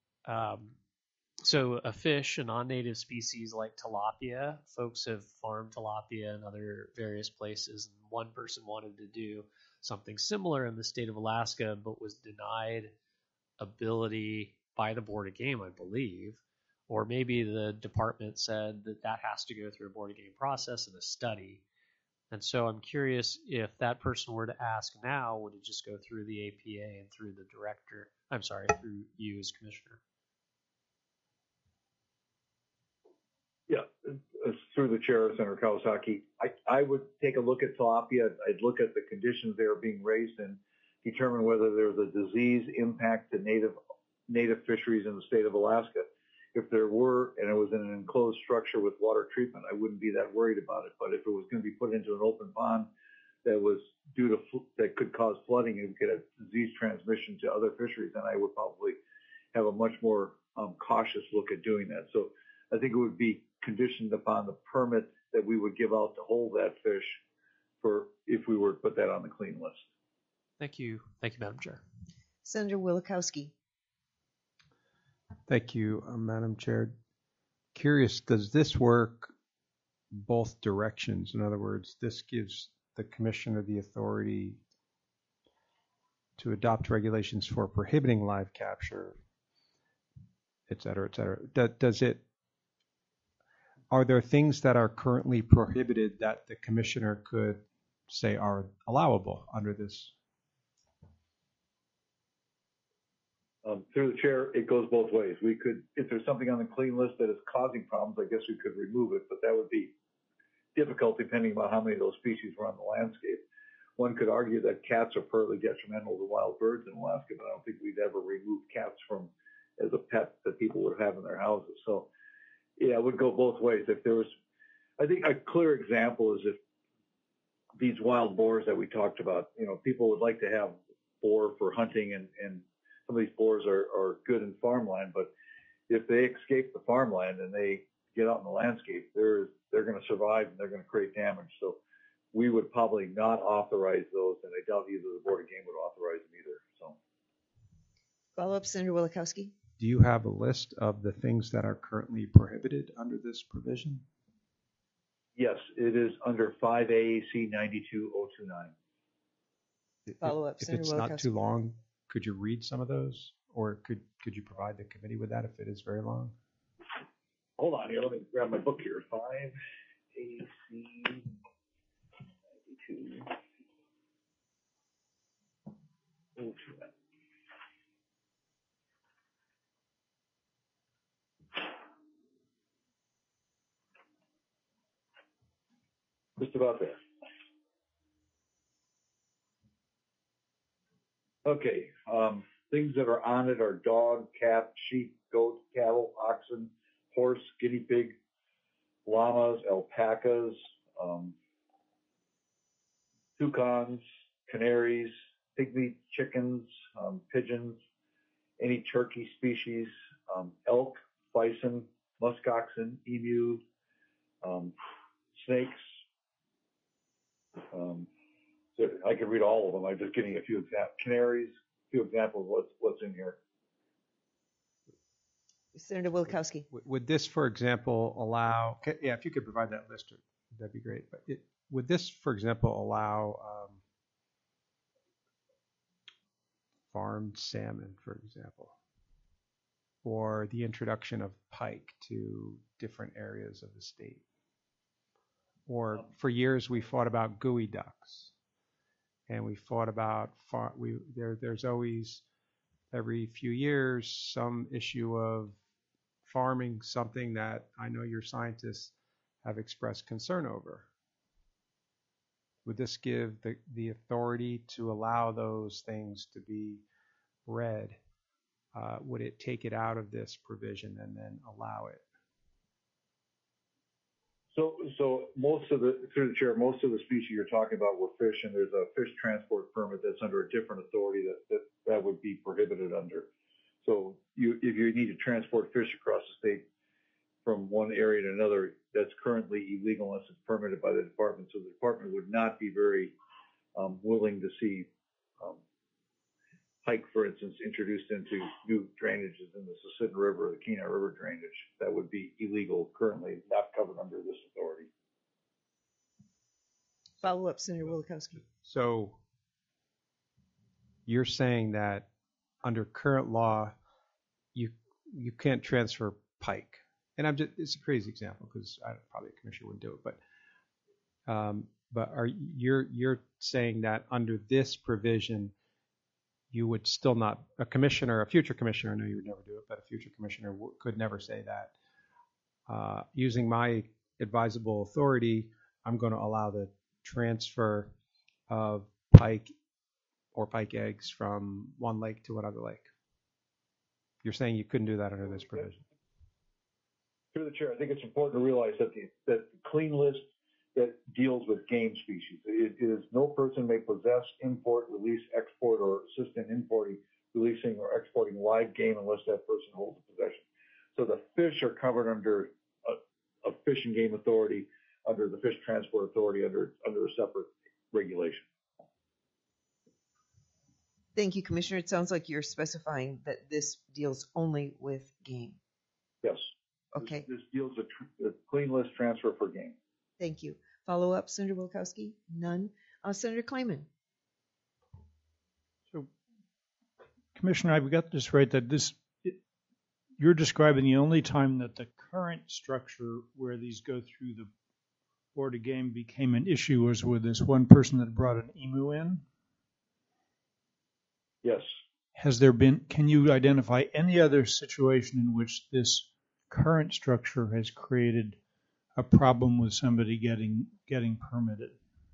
so a fish, a non-native species like tilapia, folks have farmed tilapia in other various places, and one person wanted to do something similar in the state of Alaska, but was denied ability by the Board of Game, I believe, or maybe the department said that that has to go through a Board of Game process and a study. And so I'm curious, if that person were to ask now, would it just go through the APA and through the director? I'm sorry, through you as commissioner? Yeah, through the chair, Senator Kawasaki, I would take a look at tilapia. I'd look at the conditions they are being raised and determine whether there's a disease impact to native fisheries in the state of Alaska. If there were, and it was in an enclosed structure with water treatment, I wouldn't be that worried about it. But if it was going to be put into an open pond that was that could cause flooding and get a disease transmission to other fisheries, then I would probably have a much more cautious look at doing that. So I think it would be conditioned upon the permit that we would give out to hold that fish for if we were to put that on the clean list. Thank you. Thank you, Madam Chair. Senator Wielechowski. Thank you, Madam Chair. Curious, does this work both directions? In other words, this gives the commissioner the authority to adopt regulations for prohibiting live capture, et cetera, et cetera. Does it, are there things that are currently prohibited that the commissioner could say are allowable under this? Through the chair, it goes both ways. We could, if there's something on the clean list that is causing problems, I guess we could remove it, but that would be difficult depending on how many of those species were on the landscape. One could argue that cats are partly detrimental to wild birds in Alaska, but I don't think we'd ever remove cats from as a pet that people would have in their houses. So, yeah, it would go both ways. If there was, I think a clear example is if these wild boars that we talked about, you know, people would like to have boar for hunting, and some of these boars are good in farmland, but if they escape the farmland and they get out in the landscape, they're going to survive and they're going to create damage. So we would probably not authorize those, and I doubt either the Board of Game would authorize them either. So, Follow up, Senator Wielechowski. Do you have a list of the things that are currently prohibited under this provision? Yes, it is under 5 AAC 92029. Follow up, If Senator it's Wielechowski. not too long, could you read some of those, or could you provide the committee with that if it is very long? Hold on here, let me grab my book here. 5 AAC 92029. Just about there. Okay, things that are on it are dog, cat, sheep, goat, cattle, oxen, horse, guinea pig, llamas, alpacas, toucans, canaries, pygmy chickens, pigeons, any turkey species, elk, bison, muskoxen, emu, snakes. So I could read all of them. I'm just getting a few examples. Canaries, a few examples of what's in here. Senator Wielechowski. Would this, for example, allow? Yeah, if you could provide that list, that'd be great. But would this, for example, allow farmed salmon, for example, or the introduction of pike to different areas of the state? Or for years we fought about gooey ducks, and we fought about there's always every few years some issue of farming something that I know your scientists have expressed concern over. would this give the authority to allow those things to be read? Would it take it out of this provision and then allow it? So most of the, through the chair, most of the species you're talking about were fish, and there's a fish transport permit that's under a different authority that would be prohibited under. So if you need to transport fish across the state from one area to another, that's currently illegal unless it's permitted by the department. So the department would not be very willing to see pike, for instance, introduced into new drainages in the Suisun River or the Kenai River drainage. That would be illegal, currently not covered under this authority. Follow up, Senator Wielechowski. So you're saying that under current law, you can't transfer pike. And it's a crazy example because probably a commissioner wouldn't do it, but you're saying that under this provision, you would still not, a future commissioner, I know you would never do it, but a future commissioner could never say that. Using my advisable authority, I'm going to allow the transfer of pike or pike eggs from one lake to another lake. You're saying you couldn't do that under this provision? Through the chair, I think it's important to realize that the clean list that deals with game species. It is no person may possess, import, release, export, or assist in importing, releasing, or exporting live game unless that person holds a possession. So the fish are covered under a fish and game authority, under the fish transport authority, under a separate regulation. Thank you, Commissioner. It sounds like you're specifying that this deals only with game. Yes. Okay. This deals with the clean list transfer for game. Thank you. Follow up, Senator Wielechowski? None. Senator Kleiman. So, Commissioner, I've got this right that you're describing the only time that the current structure where these go through the Board of Game became an issue was with this one person that brought an emu in? Yes. Can you identify any other situation in which this current structure has created a problem with somebody getting permitted?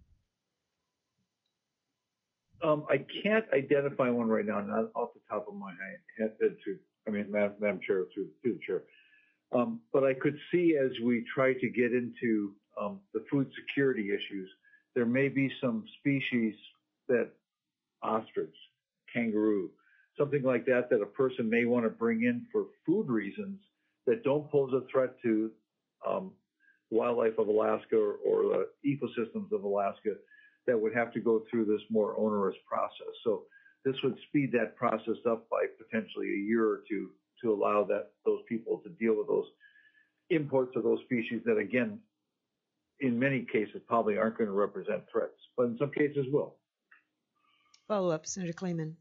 I can't identify one right now, not off the top of my head. Madam Chair, through the chair. But I could see as we try to get into the food security issues, there may be some species that ostrich, kangaroo, something like that a person may want to bring in for food reasons that don't pose a threat to wildlife of Alaska or the ecosystems of Alaska, that would have to go through this more onerous process. So this would speed that process up by potentially a year or two to allow those people to deal with those imports of those species that, again, in many cases probably aren't going to represent threats, but in some cases will. Follow up, Senator Kleiman.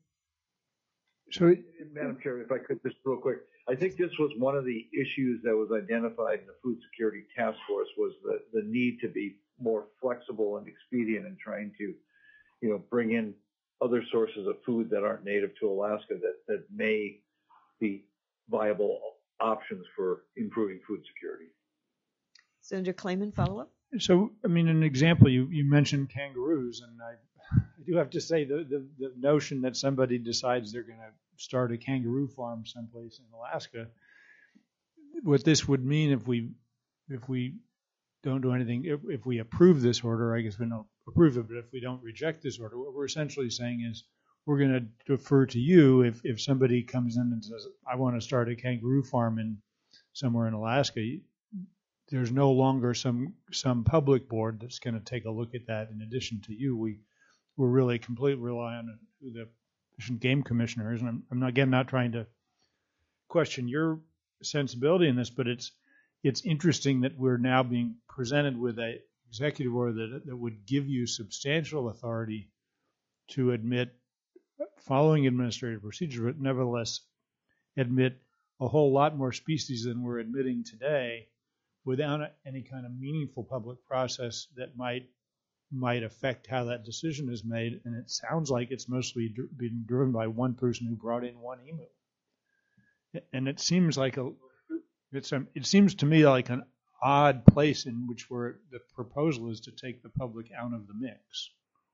So, Madam Chair, if I could just real quick, I think this was one of the issues that was identified in the Food Security Task Force, was the need to be more flexible and expedient in trying to, bring in other sources of food that aren't native to Alaska that may be viable options for improving food security. Senator Kleiman, follow up. So, an example, you mentioned kangaroos, and I do have to say the notion that somebody decides they're going to start a kangaroo farm someplace in Alaska, what this would mean if we don't do anything, if we approve this order, I guess we don't approve it, but if we don't reject this order, what we're essentially saying is we're going to defer to you if somebody comes in and says, I want to start a kangaroo farm somewhere in Alaska. There's no longer some public board that's going to take a look at that in addition to you. We're really completely relying on who the Fish and Game Commissioner is. And I'm not trying to question your sensibility in this, but it's interesting that we're now being presented with an executive order that would give you substantial authority to admit, following administrative procedure, but nevertheless admit a whole lot more species than we're admitting today without any kind of meaningful public process that might affect how that decision is made. And it sounds like it's mostly being driven by one person who brought in one emu. And it seems like it seems to me like an odd place in which the proposal is to take the public out of the mix.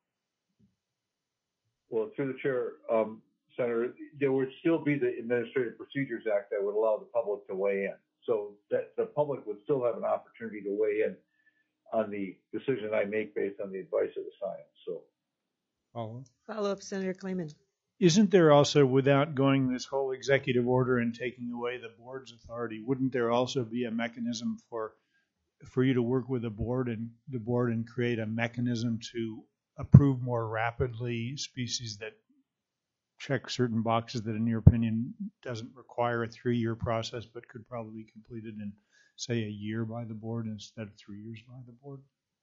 Well, through the chair, Senator, there would still be the Administrative Procedures Act that would allow the public to weigh in. So that the public would still have an opportunity to weigh in on the decision I make based on the advice of the science. So. Follow up, Senator Clayman. Isn't there also, without going this whole executive order and taking away the board's authority, wouldn't there also be a mechanism for you to work with the board and create a mechanism to approve more rapidly species that check certain boxes that, in your opinion, doesn't require a 3-year process but could probably be completed in, say, a year by the board instead of 3 years by the board?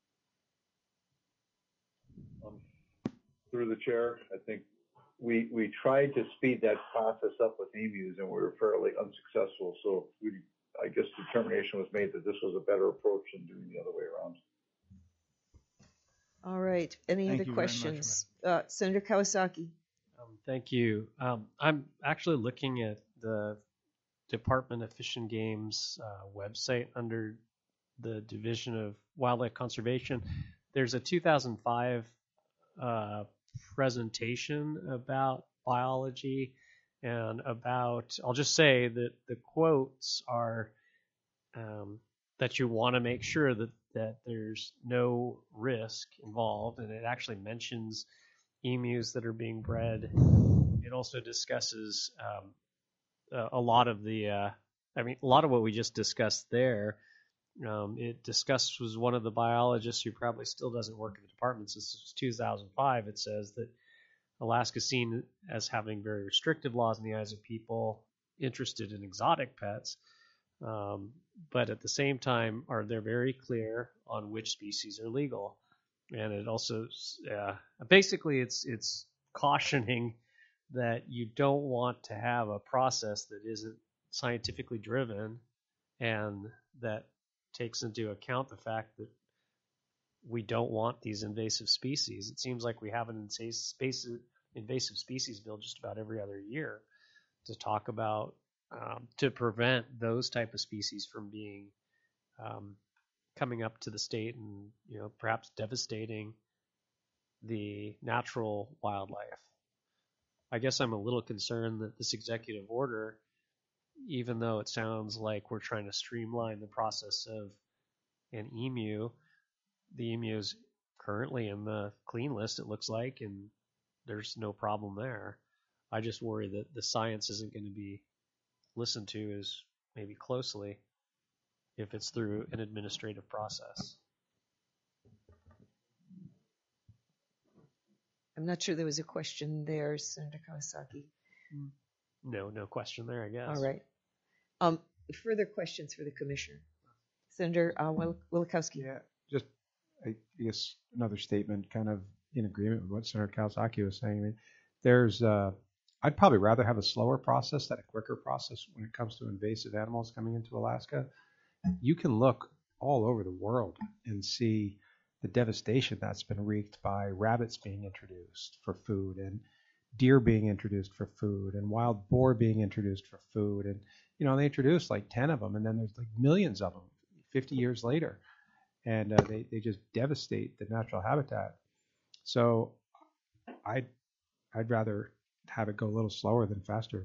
Through the chair, I think we tried to speed that process up with emus and we were fairly unsuccessful. So I guess determination was made that this was a better approach than doing the other way around. All right. Any other questions? Senator Kawasaki. Thank you. I'm actually looking at the Department of Fish and Game's website under the Division of Wildlife Conservation. There's a 2005 presentation about biology and about, I'll just say that the quotes are that you want to make sure that there's no risk involved, and it actually mentions emus that are being bred. It also discusses a lot of what we just discussed there. It discusses one of the biologists who probably still doesn't work in the department since 2005. It says that Alaska is seen as having very restrictive laws in the eyes of people interested in exotic pets, but at the same time they're very clear on which species are legal. And it also basically it's cautioning that you don't want to have a process that isn't scientifically driven and that takes into account the fact that we don't want these invasive species. It seems like we have an invasive species bill just about every other year to talk about to prevent those type of species from being coming up to the state and perhaps devastating the natural wildlife. I guess I'm a little concerned that this executive order, even though it sounds like we're trying to streamline the process of an emu, the emu is currently in the clean list, it looks like, and there's no problem there. I just worry that the science isn't going to be listened to as maybe closely if it's through an administrative process. I'm not sure there was a question there, Senator Kawasaki. No question there, I guess. All right. Further questions for the commissioner? Senator Wielechowski. Yeah, just I guess another statement kind of in agreement with what Senator Kawasaki was saying. I mean, there's I'd probably rather have a slower process than a quicker process when it comes to invasive animals coming into Alaska. You can look all over the world and see the devastation that's been wreaked by rabbits being introduced for food and deer being introduced for food and wild boar being introduced for food. And, they introduced like 10 of them and then there's like millions of them 50 years later. And they just devastate the natural habitat. So I'd rather have it go a little slower than faster.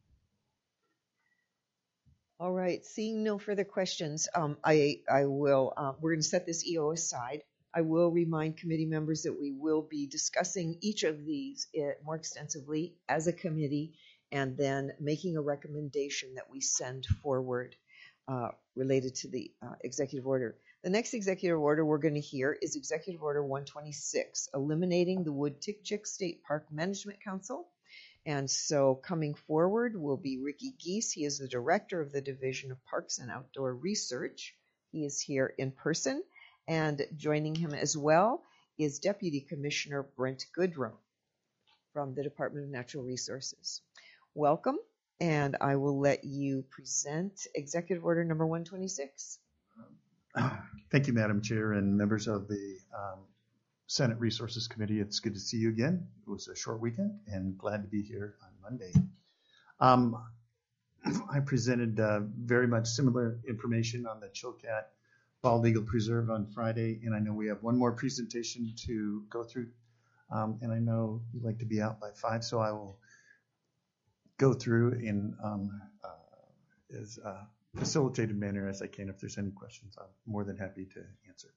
All right. Seeing no further questions, I will. We're going to set this EO aside. I will remind committee members that we will be discussing each of these more extensively as a committee, and then making a recommendation that we send forward related to the executive order. The next executive order we're going to hear is Executive Order 126, eliminating the Wood-Tikchik State Park Management Council. And so coming forward will be Ricky Geese. He is the director of the Division of Parks and Outdoor Research. He is here in person. And joining him as well is Deputy Commissioner Brent Goodrum from the Department of Natural Resources. Welcome, and I will let you present Executive Order number 126. Thank you, Madam Chair and members of the Senate Resources Committee. It's good to see you again. It was a short weekend and glad to be here on Monday. I presented very much similar information on the Chilkat Bald Eagle Preserve on Friday, and I know we have one more presentation to go through. And I know you'd like to be out by 5, so I will go through in as facilitated manner as I can. If there's any questions, I'm more than happy to answer.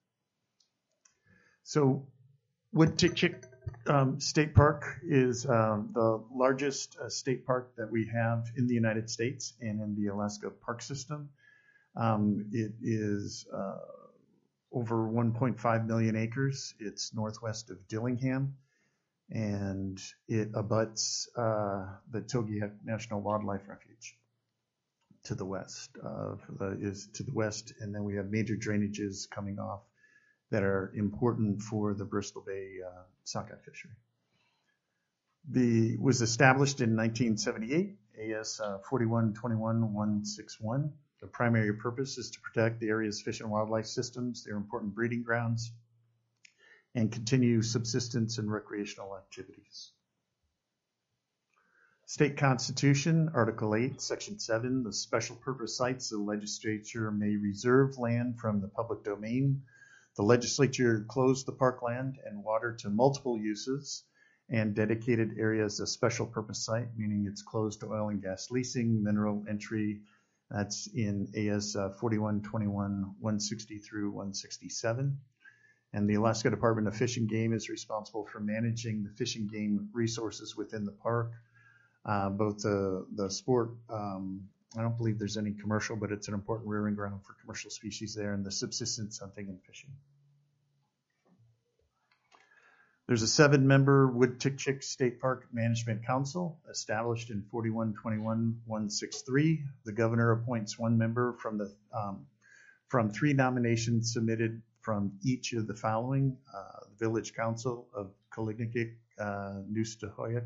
So Wood-Tikchik State Park is the largest state park that we have in the United States and in the Alaska Park System. It is over 1.5 million acres. It's northwest of Dillingham, and it abuts the Togiak National Wildlife Refuge to the west. And then we have major drainages coming off that are important for the Bristol Bay sockeye fishery. Was established in 1978, AS 4121-161. The primary purpose is to protect the area's fish and wildlife systems, their important breeding grounds, and continue subsistence and recreational activities. State Constitution, Article 8, Section 7, the special purpose sites the legislature may reserve land from the public domain. The legislature closed the parkland and water to multiple uses and dedicated areas a special purpose site, meaning it's closed to oil and gas leasing, mineral entry. That's in AS 4121-160 through 167. And the Alaska Department of Fish and Game is responsible for managing the fish and game resources within the park. Both the sport, I don't believe there's any commercial, but it's an important rearing ground for commercial species there, and the subsistence hunting and fishing. There's a 7-member Wood-Tikchik State Park Management Council established in 4121-163. The governor appoints 1 member from 3 nominations submitted from each of the following: the Village Council of Kalignikik, Nustahoyuk,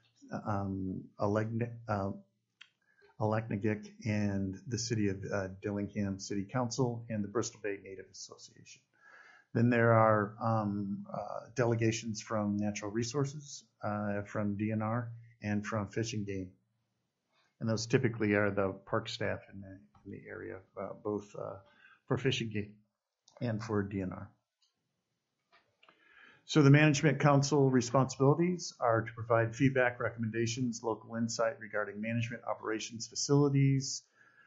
Aleknagik, and the City of Dillingham City Council, and the Bristol Bay Native Association. Then there are delegations from Natural Resources, from DNR, and from Fish and Game. And those typically are the park staff in the area, both for Fish and Game and for DNR. So the Management Council responsibilities are to provide feedback, recommendations, local insight regarding management, operations, facilities,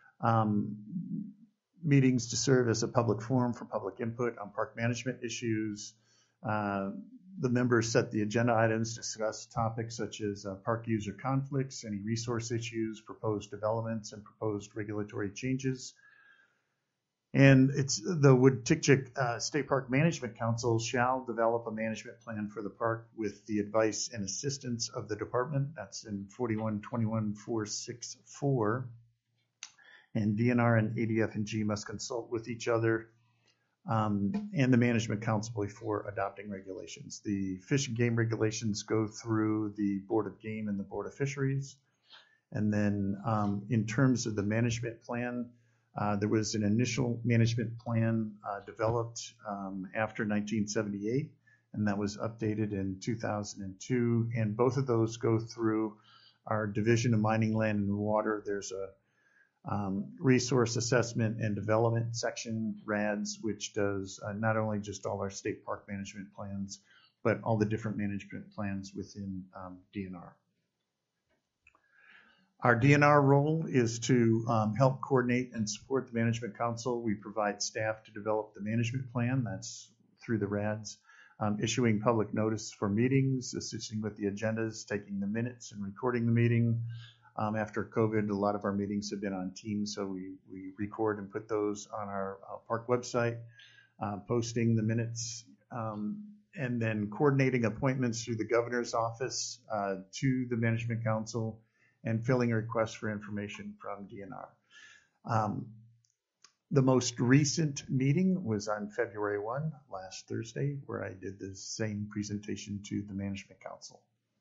meetings to serve as a public forum for public input on park management issues. The members set the agenda items, discuss topics such as park user conflicts, any resource issues, proposed developments, and proposed regulatory changes. And it's the Wood-Tikchik State Park Management Council shall develop a management plan for the park with the advice and assistance of the department. That's in 4121-464. And DNR and ADF&G must consult with each other and the Management Council before adopting regulations. The Fish and Game regulations go through the Board of Game and the Board of Fisheries. And then in terms of the management plan, there was an initial management plan developed after 1978, and that was updated in 2002. And both of those go through our Division of Mining, Land, and Water. There's a resource assessment and development section, RADS, which does not only just all our state park management plans, but all the different management plans within DNR. Our DNR role is to help coordinate and support the Management Council. We provide staff to develop the management plan. That's through the RADS, issuing public notice for meetings, assisting with the agendas, taking the minutes, and recording the meeting. After COVID, a lot of our meetings have been on Teams, so we record and put those on our park website, posting the minutes, and then coordinating appointments through the governor's office to the Management Council, and filling requests for information from DNR. The most recent meeting was on February 1, last Thursday, where I did the same presentation to the Management Council.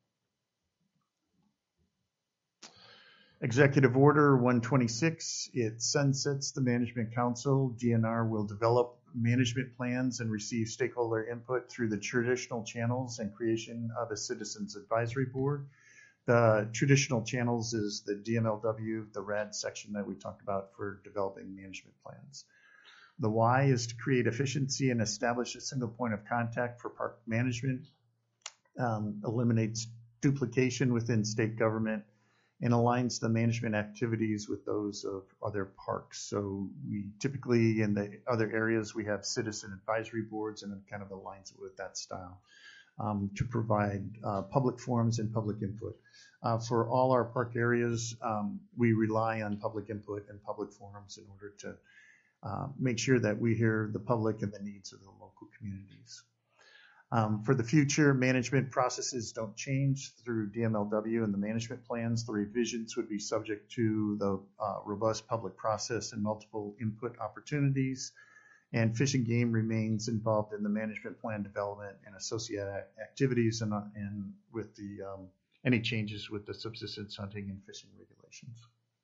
Executive Order 126, it sunsets the Management Council. DNR will develop management plans and receive stakeholder input through the traditional channels and creation of a Citizens Advisory Board. The traditional channels is the DMLW, the RAD section that we talked about for developing management plans. The why is to create efficiency and establish a single point of contact for park management, eliminates duplication within state government, and aligns the management activities with those of other parks. So we typically, in the other areas, we have citizen advisory boards, and it kind of aligns it with that style to provide public forums and public input. For all our park areas, we rely on public input and public forums in order to make sure that we hear the public and the needs of the local communities. For the future, management processes don't change through DMLW and the management plans. The revisions would be subject to the robust public process and multiple input opportunities. And Fish and Game remains involved in the management plan development and associated activities and with the any changes with the subsistence hunting and fishing regulations.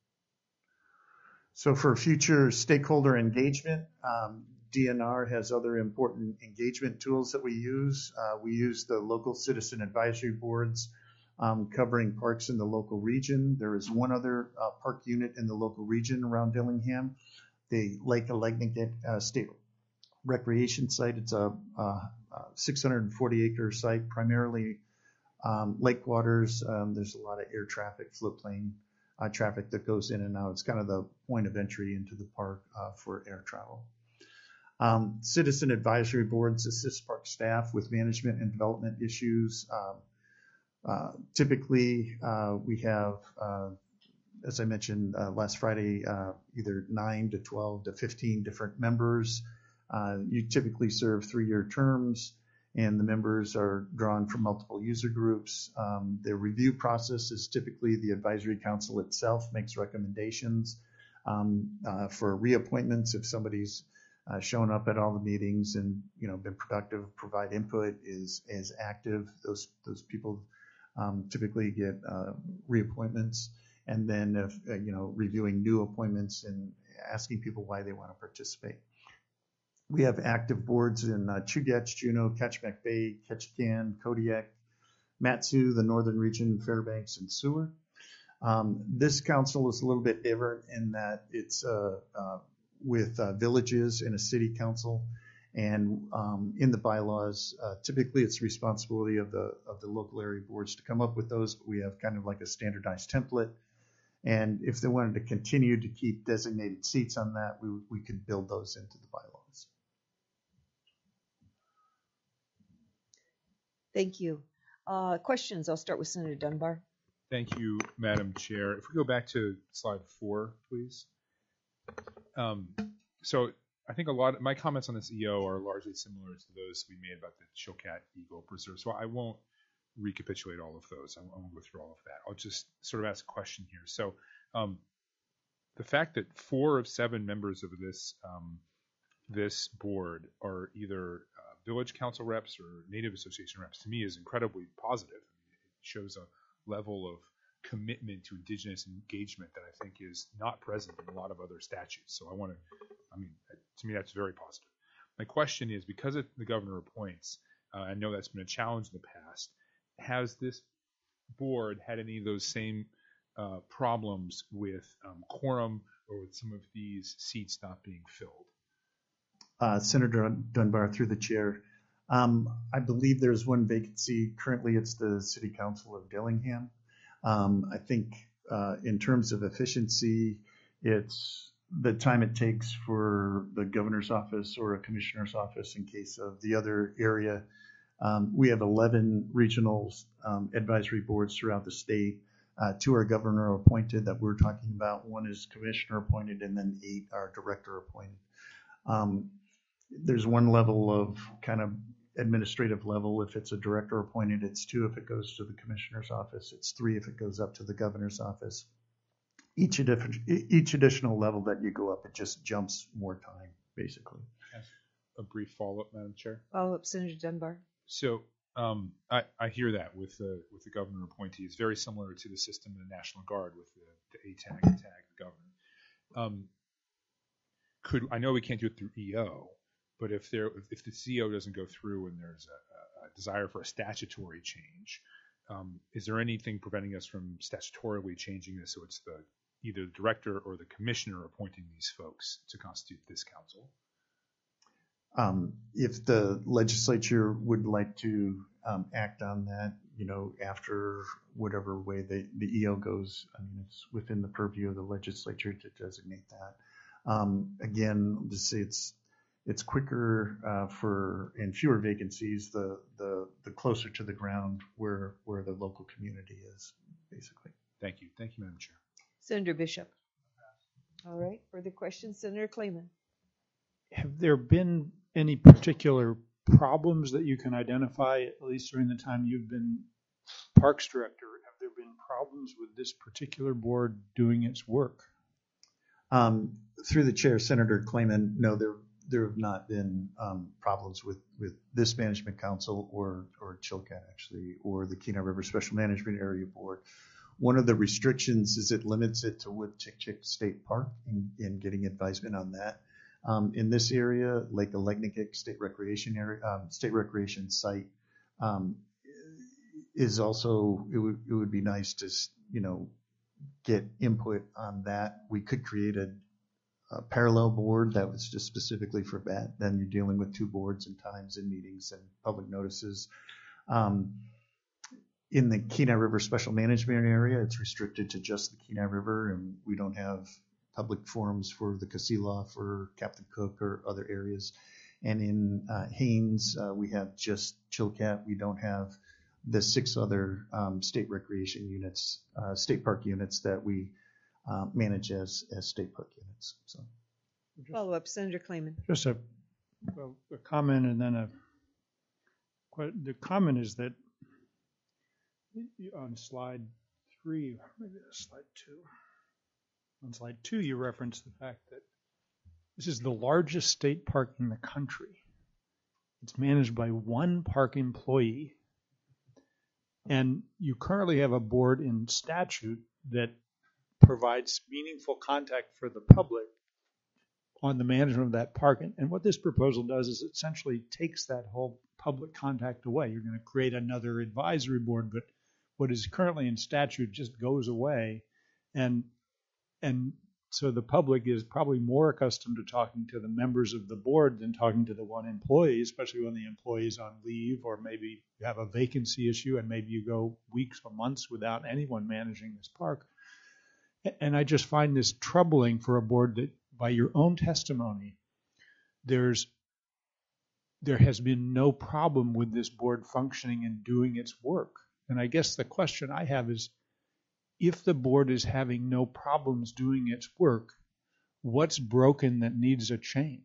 So for future stakeholder engagement, DNR has other important engagement tools that we use. We use the local citizen advisory boards covering parks in the local region. There is one other park unit in the local region around Dillingham, the Lake Allegnaget State Recreation Site. It's a 640-acre site, primarily lake waters. There's a lot of air traffic, floatplane traffic that goes in and out. It's kind of the point of entry into the park for air travel. Citizen advisory boards assist park staff with management and development issues. Typically, we have, as I mentioned last Friday, either 9 to 12 to 15 different members. You typically serve 3-year terms, and the members are drawn from multiple user groups. The review process is typically the advisory council itself makes recommendations for reappointments. If somebody's shown up at all the meetings and been productive, provide input, is active, those people typically get reappointments. And then if reviewing new appointments and asking people why they want to participate. We have active boards in Chugach, Juneau, Ketchikan Bay, Ketchikan, Kodiak, Matsu, the Northern Region, Fairbanks, and Seward. This council is a little bit different in that it's with villages and a city council, and in the bylaws, typically it's the responsibility of the local area boards to come up with those. But we have kind of like a standardized template, and if they wanted to continue to keep designated seats on that, we could build those into the bylaws. Thank you. Questions? I'll start with Senator Dunbar. Thank you, Madam Chair. If we go back to slide 4, please. So I think a lot of my comments on this EO are largely similar to those we made about the Chilkat Eagle Preserve. So I won't recapitulate all of those. I won't go through all of that. I'll just sort of ask a question here. So the fact that 4 of 7 members of this board are either village council reps or Native Association reps, to me, is incredibly positive. It shows a level of commitment to indigenous engagement that I think is not present in a lot of other statutes. So to me, that's very positive. My question is, because the governor appoints, I know that's been a challenge in the past, has this board had any of those same problems with quorum or with some of these seats not being filled? Senator Dunbar, through the chair. I believe there's one vacancy. Currently, it's the City Council of Dillingham. I think in terms of efficiency, it's the time it takes for the governor's office or a commissioner's office in case of the other area. We have 11 regional advisory boards throughout the state. 2 are governor appointed that we're talking about. 1 is commissioner appointed, and then 8 are director appointed. There's 1 level of kind of administrative level. If it's a director appointed, it's 2 if it goes to the commissioner's office. It's 3 if it goes up to the governor's office. Each additional level that you go up, it just jumps more time, basically. A brief follow-up, Madam Chair. Follow-up, Senator Dunbar. So I hear that with the governor appointee. It's very similar to the system in the National Guard with the ATAG and TAG, the governor. I know we can't do it through EO, but if the CO doesn't go through and there's a desire for a statutory change, is there anything preventing us from statutorily changing this so it's either the director or the commissioner appointing these folks to constitute this council? If the legislature would like to act on that, after whatever way the EO goes, I mean, it's within the purview of the legislature to designate that. Again, just say it's quicker and fewer vacancies the closer to the ground where the local community is, basically. Thank you, Madam Chair. Senator Bishop. All right. Further questions, Senator Clayman. Have there been any particular problems that you can identify, at least during the time you've been Parks Director? Have there been problems with this particular board doing its work? Through the chair, Senator Clayman, no, there have not been problems with this management council or Chilkat, actually, or the Kenai River Special Management Area Board. One of the restrictions is it limits it to Wood-Tikchik State Park and getting advisement on that. In this area, Lake Aleknagik State Recreation Site is also, it would be nice to, get input on that. We could create a parallel board that was just specifically for that. Then you're dealing with two boards and times and meetings and public notices. In the Kenai River Special Management Area, it's restricted to just the Kenai River, and we don't have public forums for the Kasila, for Captain Cook, or other areas. And in Haines, we have just Chilkat. We don't have the 6 other state recreation units, state park units that we manage as state park units. So, follow up, Senator Clayman. Just a comment and then the comment is that on slide 3, maybe that's slide 2. On slide 2, you reference the fact that this is the largest state park in the country. It's managed by 1 park employee. And you currently have a board in statute that provides meaningful contact for the public on the management of that park. And what this proposal does is essentially takes that whole public contact away. You're going to create another advisory board, but what is currently in statute just goes away. And so the public is probably more accustomed to talking to the members of the board than talking to the 1 employee, especially when the employee is on leave, or maybe you have a vacancy issue and maybe you go weeks or months without anyone managing this park. And I just find this troubling for a board that, by your own testimony, there has been no problem with this board functioning and doing its work. And I guess the question I have is, if the board is having no problems doing its work, what's broken that needs a change?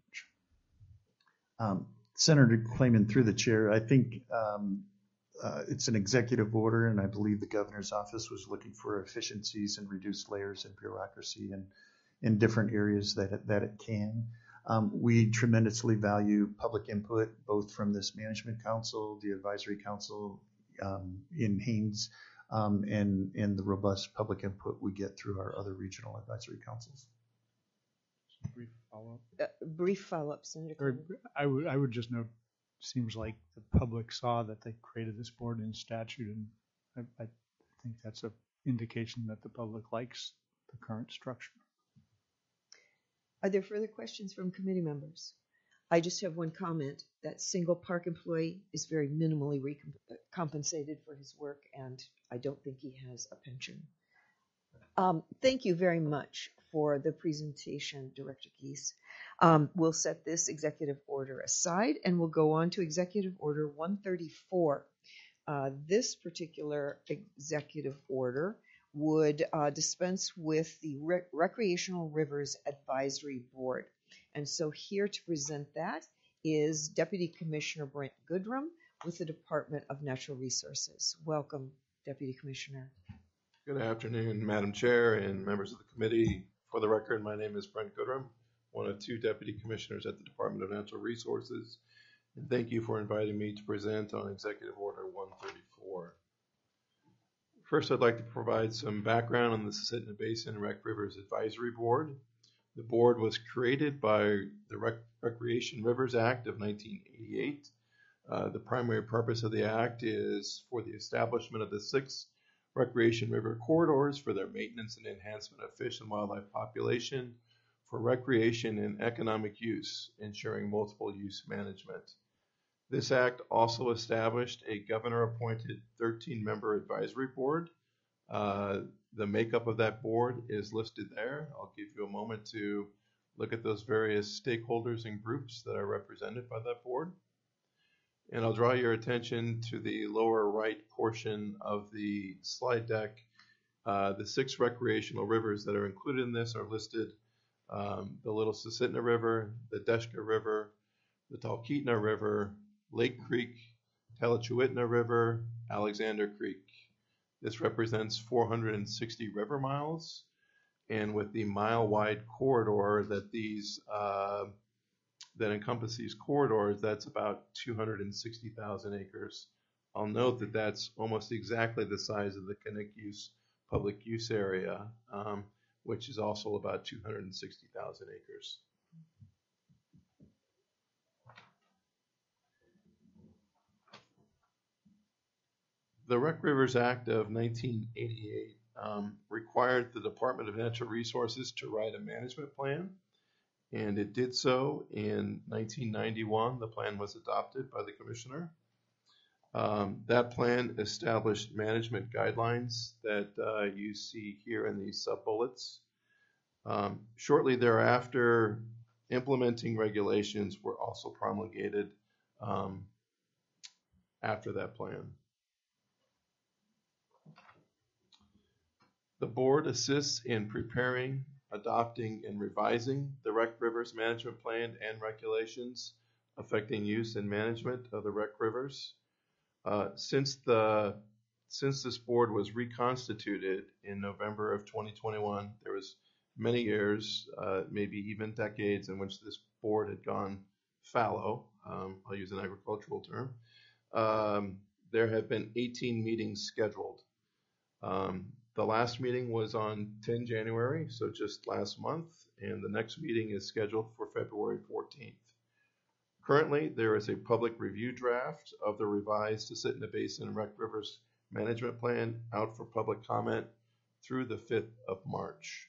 Senator Clayman, through the chair, I think it's an executive order, and I believe the governor's office was looking for efficiencies and reduced layers and bureaucracy in different areas that it can. We tremendously value public input, both from this management council, the advisory council in Haines, and the robust public input we get through our other regional advisory councils. Brief follow-up. Brief follow-up, Senator. I would just note, seems like the public saw that they created this board in statute, and I think that's an indication that the public likes the current structure. Are there further questions from committee members? I just have one comment. That single park employee is very minimally compensated for his work, and I don't think he has a pension. Thank you very much for the presentation, Director Geese. We'll set this executive order aside, and we'll go on to Executive Order 134. This particular executive order would dispense with the Recreational Rivers Advisory Board. And so here to present that is Deputy Commissioner Brent Goodrum with the Department of Natural Resources. Welcome, Deputy Commissioner. Good afternoon, Madam Chair and members of the committee. For the record, my name is Brent Goodrum, one of 2 Deputy Commissioners at the Department of Natural Resources. And thank you for inviting me to present on Executive Order 134. First, I'd like to provide some background on the Susitna Basin Rec Rivers Advisory Board. The board was created by the Recreation Rivers Act of 1988. The primary purpose of the act is for the establishment of the 6 recreation river corridors for their maintenance and enhancement of fish and wildlife population, for recreation and economic use, ensuring multiple use management. This act also established a governor-appointed 13-member advisory board. The makeup of that board is listed there. I'll give you a moment to look at those various stakeholders and groups that are represented by that board. And I'll draw your attention to the lower right portion of the slide deck. The 6 recreational rivers that are included in this are listed: the Little Susitna River, the Deshka River, the Talkeetna River, Lake Creek, Talachuitna River, Alexander Creek. This represents 460 river miles, and with the mile-wide corridor that that encompass these corridors, that's about 260,000 acres. I'll note that that's almost exactly the size of the Canuck public use area, which is also about 260,000 acres. The Rec Rivers Act of 1988 required the Department of Natural Resources to write a management plan, and it did so in 1991. The plan was adopted by the commissioner. That plan established management guidelines that you see here in these sub-bullets. Shortly thereafter, implementing regulations were also promulgated after that plan. The board assists in preparing, adopting, and revising the Rec Rivers Management Plan and regulations affecting use and management of the Rec Rivers. Since this board was reconstituted in November of 2021, there was many years, maybe even decades, in which this board had gone fallow. I'll use an agricultural term. There have been 18 meetings scheduled. The last meeting was on 10 January, so just last month, and the next meeting is scheduled for February 14th. Currently, there is a public review draft of the revised Susitna Basin Rec Rivers Management Plan out for public comment through the 5th of March.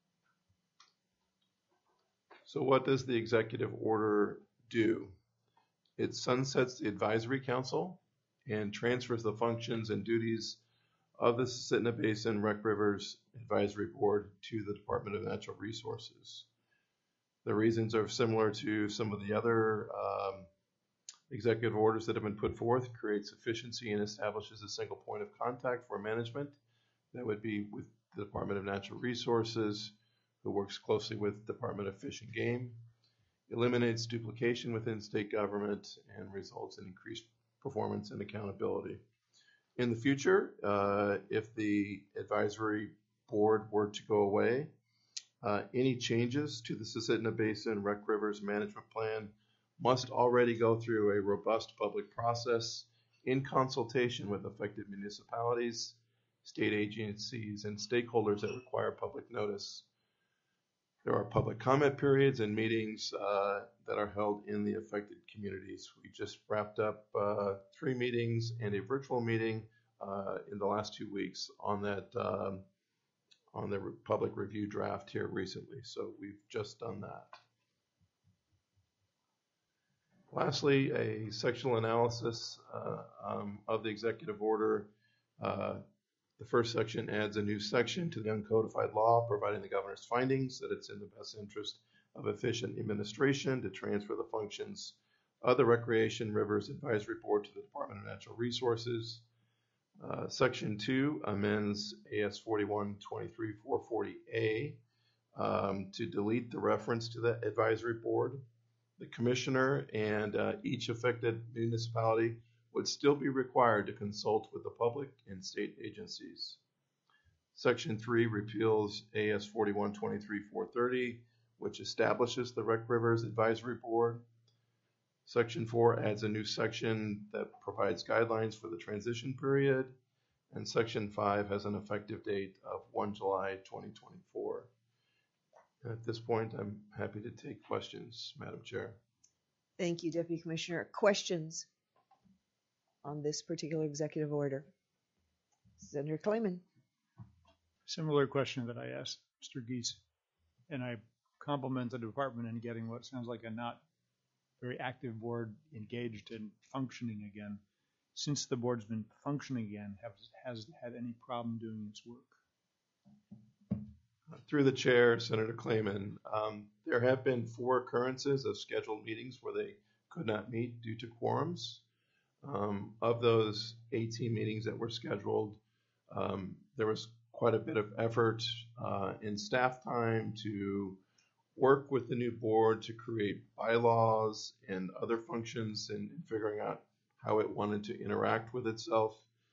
So what does the executive order do? It sunsets the advisory council and transfers the functions and duties of the Susitna Basin Rec Rivers Advisory Board to the Department of Natural Resources. The reasons are similar to some of the other executive orders that have been put forth. Creates efficiency and establishes a single point of contact for management. That would be with the Department of Natural Resources, who works closely with the Department of Fish and Game. Eliminates duplication within state government and results in increased performance and accountability. In the future, if the advisory board were to go away, any changes to the Susitna Basin Rec Rivers Management Plan must already go through a robust public process in consultation with affected municipalities, state agencies, and stakeholders that require public notice. There are public comment periods and meetings that are held in the affected communities. We just wrapped up 3 meetings and a virtual meeting in the last 2 weeks on that on the public review draft here recently. So we've just done that. Lastly, a sectional analysis of the executive order. The first section adds a new section to the uncodified law, providing the governor's findings that it's in the best interest of efficient administration to transfer the functions of the Recreation Rivers Advisory Board to the Department of Natural Resources. Section 2 amends AS 41-23-440A to delete the reference to the advisory board. The commissioner and each affected municipality would still be required to consult with the public and state agencies. Section 3 repeals AS 41-23-430, which establishes the Rec Rivers Advisory Board. Section 4 adds a new section that provides guidelines for the transition period, and Section 5 has an effective date of 1 July 2024. At this point, I'm happy to take questions, Madam Chair. Thank you, Deputy Commissioner. Questions on this particular executive order? Senator Klayman. Similar question that I asked Mr. Gies, and I compliment the department in getting what sounds like a not very active board engaged and functioning again. Since the board's been functioning again, has it had any problem doing its work? Through the chair, Senator Clayman, there have been 4 occurrences of scheduled meetings where they could not meet due to quorums. Of those 18 meetings that were scheduled, there was quite a bit of effort in staff time to work with the new board to create bylaws and other functions and figuring out how it wanted to interact with itself.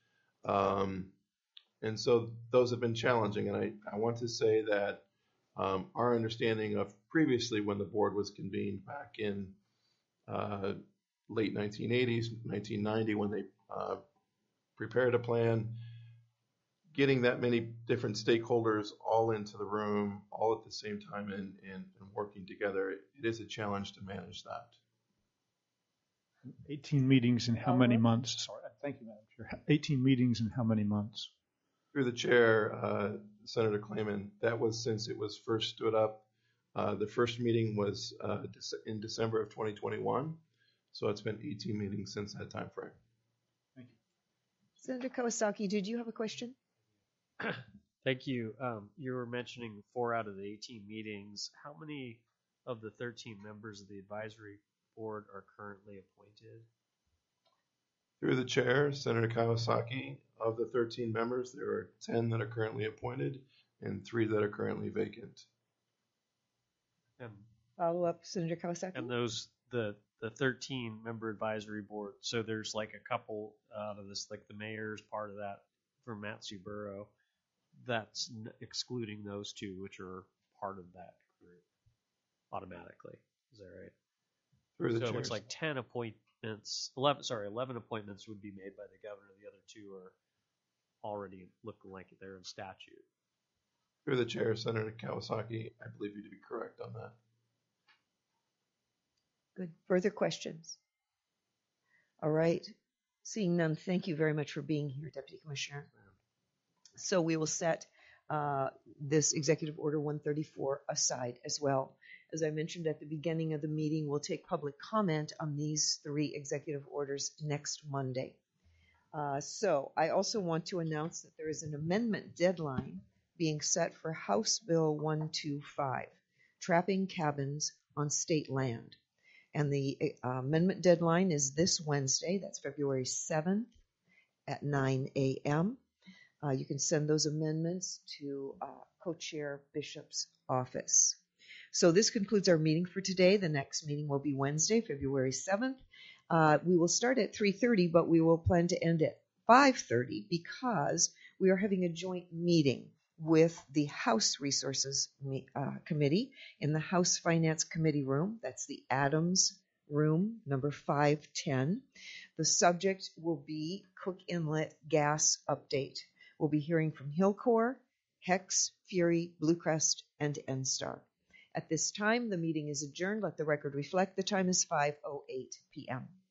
And so those have been challenging. And I want to say that our understanding of previously when the board was convened back in late 1980s, 1990, when they prepared a plan, getting that many different stakeholders all into the room, all at the same time and working together, it is a challenge to manage that. 18 meetings in how many months? Sorry, thank you, Madam Chair. 18 meetings in how many months? Through the chair, Senator Clayman, that was since it was first stood up. The first meeting was in December of 2021, so it's been 18 meetings since that time frame. Thank you. Senator Kawasaki, did you have a question? Thank you. You were mentioning 4 out of the 18 meetings. How many of the 13 members of the advisory board are currently appointed? Through the chair, Senator Kawasaki, of the 13 members, there are 10 that are currently appointed and 3 that are currently vacant. And Follow up, Senator Kawasaki. And those, the 13 member advisory board, so there's like a couple out of this, like the mayor's part of that for Matthew Borough. That's excluding those 2, which are part of that group automatically. Is that right? Through the so chairs. It looks like 10 appointments, 11 appointments would be made by the governor. The other 2 are already looking like they're in statute. Through the chair, Senator Kawasaki, I believe you to be correct on that. Good. Further questions? All right. Seeing none, thank you very much for being here, Deputy Commissioner. So we will set this Executive Order 134 aside as well. As I mentioned at the beginning of the meeting, we'll take public comment on these 3 executive orders next Monday. So I also want to announce that there is an amendment deadline being set for House Bill 125, Trapping Cabins on State Land. And the amendment deadline is this Wednesday, that's February 7th at 9 a.m. You can send those amendments to Co-Chair Bishop's office. So this concludes our meeting for today. The next meeting will be Wednesday, February 7th. We will start at 3:30, but we will plan to end at 5:30 because we are having a joint meeting with the House Resources Committee in the House Finance Committee room. That's the Adams room, number 510. The subject will be Cook Inlet gas update. We'll be hearing from Hillcor, Hex, Fury, Bluecrest, and NSTAR. At this time, the meeting is adjourned. Let the record reflect the time is 5:08 p.m.